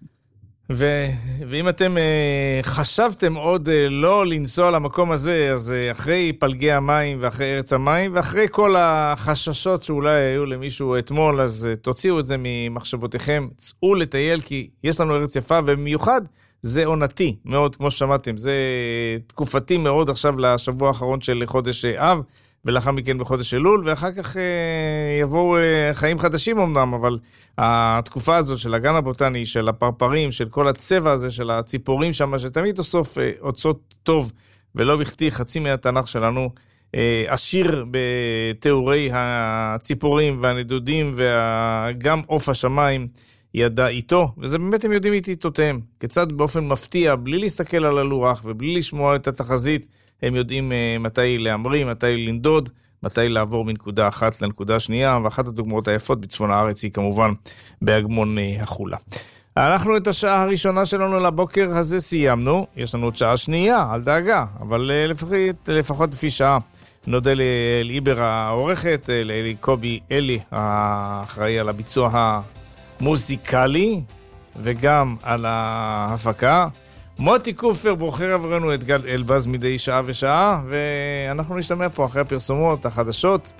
ו- ואם אתם uh, חשבתם עוד uh, לא לנסוע למקום הזה, אז uh, אחרי פלגי המים ואחרי ארץ המים, ואחרי כל החששות שאולי היו למישהו אתמול, אז uh, תוציאו את זה ממחשבותיכם, צאו לטייל, כי יש לנו ארץ יפה, ובמיוחד זה עונתי מאוד, כמו ששמעתם, זה תקופתי מאוד עכשיו לשבוע האחרון של חודש אב, ולאחר מכן בחודש אלול, ואחר כך אה, יבואו אה, חיים חדשים אמנם, אבל התקופה הזו של הגן הבוטני, של הפרפרים, של כל הצבע הזה, של הציפורים שם, שתמיד אוסוף אה, עוצות טוב, ולא בכדי חצי מהתנ"ך שלנו, אה, עשיר בתיאורי הציפורים והנדודים, וגם עוף השמיים ידע איתו, וזה באמת הם יודעים את איתותיהם, כיצד באופן מפתיע, בלי להסתכל על הלוח, ובלי לשמוע את התחזית, הם יודעים uh, מתי להמריא, מתי לנדוד, מתי לעבור מנקודה אחת לנקודה השנייה, ואחת הדוגמאות היפות בצפון הארץ היא כמובן באגמון uh, החולה. אנחנו את השעה הראשונה שלנו לבוקר הזה סיימנו, יש לנו את שעה שנייה, אל דאגה, אבל uh, לפחות, לפחות לפי שעה. נודה לאליבר העורכת, לאלי קובי אלי, האחראי על הביצוע המוזיקלי, וגם על ההפקה. מוטי קופר בוחר עברנו את גל אלבז מדי שעה ושעה, ואנחנו נשתמע פה אחרי הפרסומות, החדשות.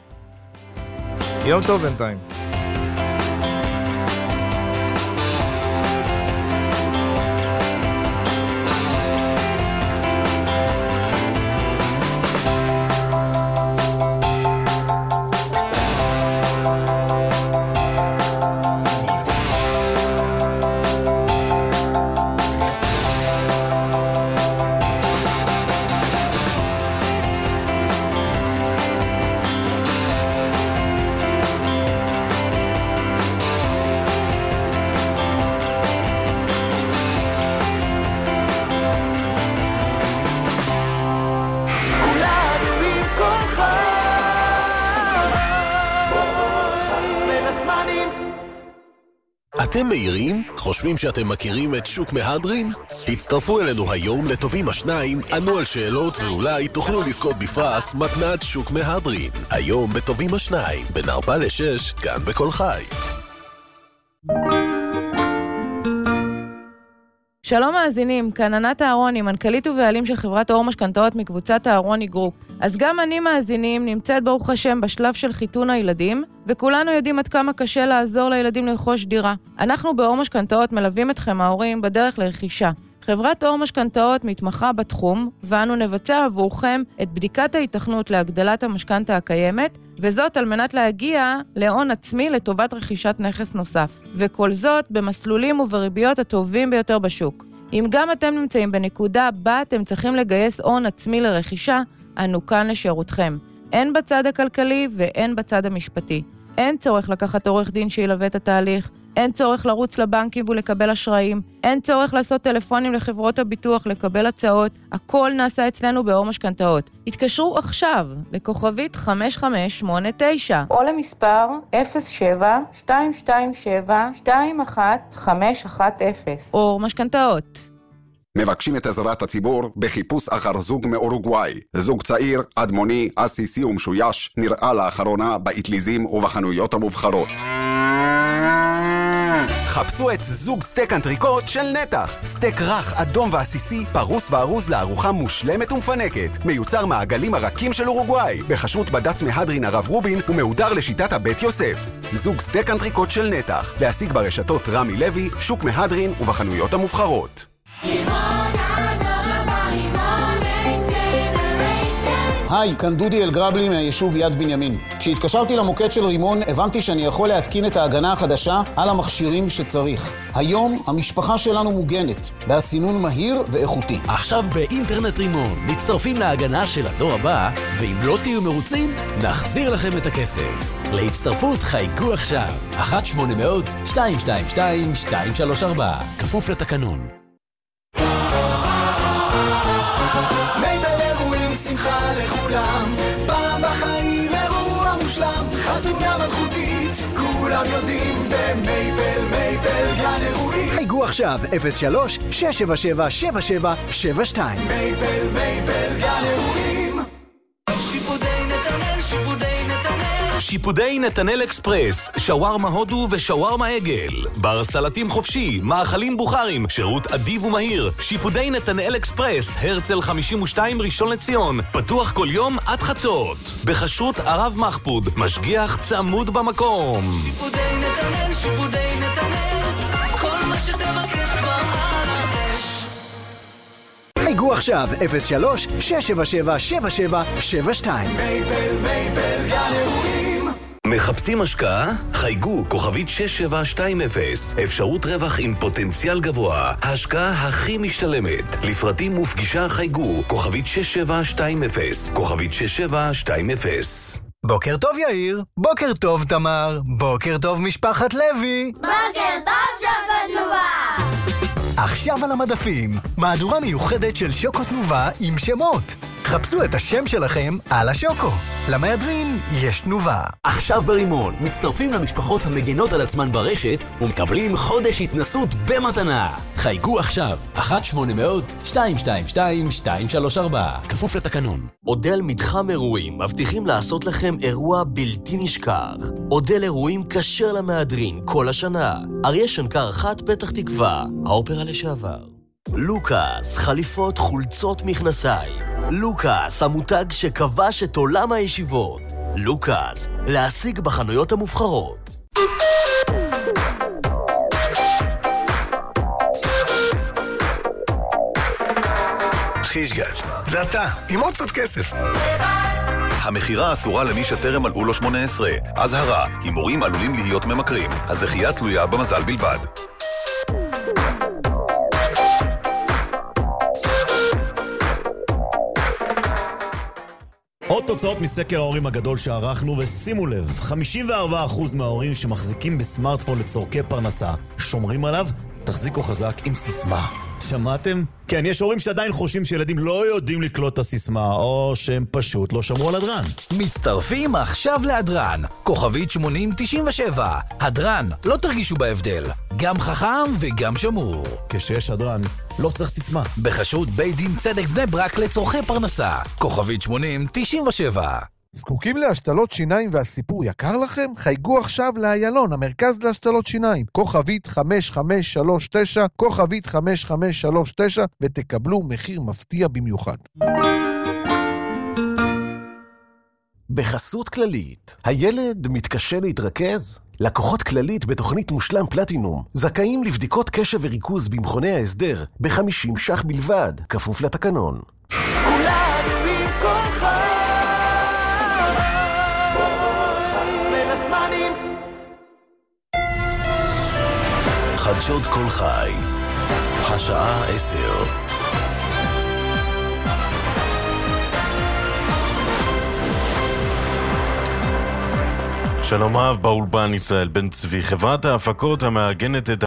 יום טוב בינתיים. אתם מהירים? חושבים שאתם מכירים את שוק מהדרין? הצטרפו אלינו היום לטובים השניים, ענו על שאלות ואולי תוכלו לזכות בפרס מתנת שוק מהדרין. היום בטובים השניים, בין ארבע לשש, כאן בכל חי. שלום מאזינים, כאן ענת אהרוני, מנכ"לית ובעלים של חברת אור משכנתאות מקבוצת אהרוני גרופ. אז גם אני מאזינים נמצאת ברוך השם בשלב של חיתון הילדים, וכולנו יודעים עד כמה קשה לעזור לילדים לרכוש דירה. אנחנו באור משכנתאות מלווים אתכם ההורים בדרך לרכישה. חברת אור משכנתאות מתמחה בתחום, ואנו נבצע עבורכם את בדיקת ההיתכנות להגדלת המשכנתה הקיימת, וזאת על מנת להגיע להון עצמי לטובת רכישת נכס נוסף. וכל זאת במסלולים ובריביות הטובים ביותר בשוק. אם גם אתם נמצאים בנקודה בה אתם צריכים לגייס הון עצמי לרכישה, אנו כאן לשירותכם. אין בצד הכלכלי ואין בצד המשפטי. אין צורך לקחת עורך דין שילווה את התהליך, אין צורך לרוץ לבנקים ולקבל אשראים, אין צורך לעשות טלפונים לחברות הביטוח לקבל הצעות, הכל נעשה אצלנו באור משכנתאות. התקשרו עכשיו לכוכבית חמש חמש שמונה תשע או למספר אפס שבע שתיים שתיים שבע שתיים אחת חמש אחת אפס. אור משכנתאות. מבקשים את עזרת הציבור בחיפוש אחר זוג מאורוגוואי. זוג צעיר, אדמוני, אסיסי ומשויש, נראה לאחרונה באטליזים ובחנויות המובחרות. חפשו את זוג סטייק אנטריקוט של נתח. סטייק רך, אדום ועסיסי, פרוס וארוז לארוחה מושלמת ומפנקת. מיוצר מהעגלים הרכים של אורוגוואי, בחשרות בד"ץ מהדרין הרב רובין ומהודר לשיטת הבית יוסף. זוג סטייק אנטריקוט של נתח, להשיג ברשתות רמי לוי, שוק מהדרין ובחנויות המובחרות. היי, כאן דודי אלגרבלי מהיישוב יד בנימין. כשהתקשרתי למוקד של רימון, הבנתי שאני יכול להתקין את ההגנה החדשה על המכשירים שצריך. היום המשפחה שלנו מוגנת, בהסינון מהיר ואיכותי. עכשיו באינטרנט רימון, מצטרפים להגנה של הדור הבא, ואם לא תהיו מרוצים, נחזיר לכם את הכסף. להצטרפות חייגו עכשיו. אחת שמונה אפס אפס שתיים שתיים שתיים שתיים שלוש ארבע, כפוף לתקנון. שמחה לכולם, פעם בחיים אירוע מושלם, חתונה מלכותית, כולם יודעים במייבל, מייבל גן אירועים. חייגו עכשיו אפס שלוש שש שבע שבע שבע שבע שבע שתיים. מייבל, מייבל גן אירועים. שיפודי נתנאל, שיפודי נתנאל. שיפודי נתנאל אקספרס, שווארמה הודו ושווארמה עגל, בר סלטים חופשי, מאכלים בוכרים, שירות אדיב ומהיר. שיפודי נתנאל אקספרס, הרצל חמישים ושתיים ראשון לציון, פתוח כל יום עד חצות, בחשרות הרב מחפוד, משגיח צמוד במקום. שיפודי נתנאל, שיפודי נתנאל, כל מה שתבקש כבר יש. חייגו עכשיו אפס שלוש שש שבע שבע שבע שבע שבע שתיים. מייבל, מייבל גן אירועים. מחפשים השקעה? חייגו כוכבית שש שבע שתיים אפס. אפשרות רווח עם פוטנציאל גבוה. ההשקעה הכי משתלמת. לפרטים ופגישה חייגו כוכבית שש שבע שתיים אפס. כוכבית שש שבע שתיים אפס. בוקר טוב יאיר, בוקר טוב תמר, בוקר טוב משפחת לוי. בוקר טוב שוקו תנובה. עכשיו על המדפים, מהדורה מיוחדת של שוקו תנובה עם שמות. חפשו את השם שלכם על השוקו. למהדרין יש תנובה. עכשיו ברימון, מצטרפים למשפחות המגנות על עצמן ברשת ומקבלים חודש התנסות במתנה. חייגו עכשיו, אחת שמונה אפס אפס שתיים שתיים שתיים שתיים שלוש ארבע, כפוף לתקנון. אודל מתחם אירועים מבטיחים לעשות לכם אירוע בלתי נשכח. אודל אירועים כשר למהדרין כל השנה. אריה שנקר אחת פתח תקווה, האופרה לשעבר. לוקאס, חליפות, חולצות, מכנסיים. לוקאס, המותג שכבש את עולם הישיבות. לוקאס, להשיג בחנויות המובחרות. חישגל, זה אתה, עם עוד קצת כסף. המחירה אסורה למי שטרם מלאו לו שמונה עשרה. אזהרה, הימורים עלולים להיות ממכרים. הזכייה תלויה במזל בלבד. עוד תוצאות מסקר ההורים הגדול שערכנו, ושימו לב, חמישים וארבעה אחוז מההורים שמחזיקים בסמארטפון לצורכי פרנסה שומרים עליו, תחזיקו חזק עם סיסמה. שמעתם? כן, יש הורים שעדיין חושבים שילדים לא יודעים לקלוט את הסיסמה, או שהם פשוט לא שמרו על הדרן. מצטרפים עכשיו להדרן, כוכבית שמונים תשעים ושבע. הדרן, לא תרגישו בהבדל, גם חכם וגם שמור. כשיש הדרן, לא צריך סיסמה. בחשרות בית דין צדק בני ברק לצורכי פרנסה, כוכבית שמונים תשעים ושבע. זקוקים להשתלות שיניים והסיפור יקר לכם? חייגו עכשיו לאיילון, המרכז להשתלות שיניים. כוכבית חמש חמש שלוש תשע, כוכבית חמש חמש שלוש תשע, ותקבלו מחיר מפתיע במיוחד. בחסות כללית, הילד מתקשה להתרכז? לקוחות כללית בתוכנית מושלם פלטינום זכאים לבדיקות קשב וריכוז במכוני ההסדר ב-חמישים ש"ח בלבד, כפוף לתקנון. כולנו עם כל חי חדשות כל חי, השעה עשר. שלום אהב באולפן ישראל בן צבי, חברת ההפקות המארגנת את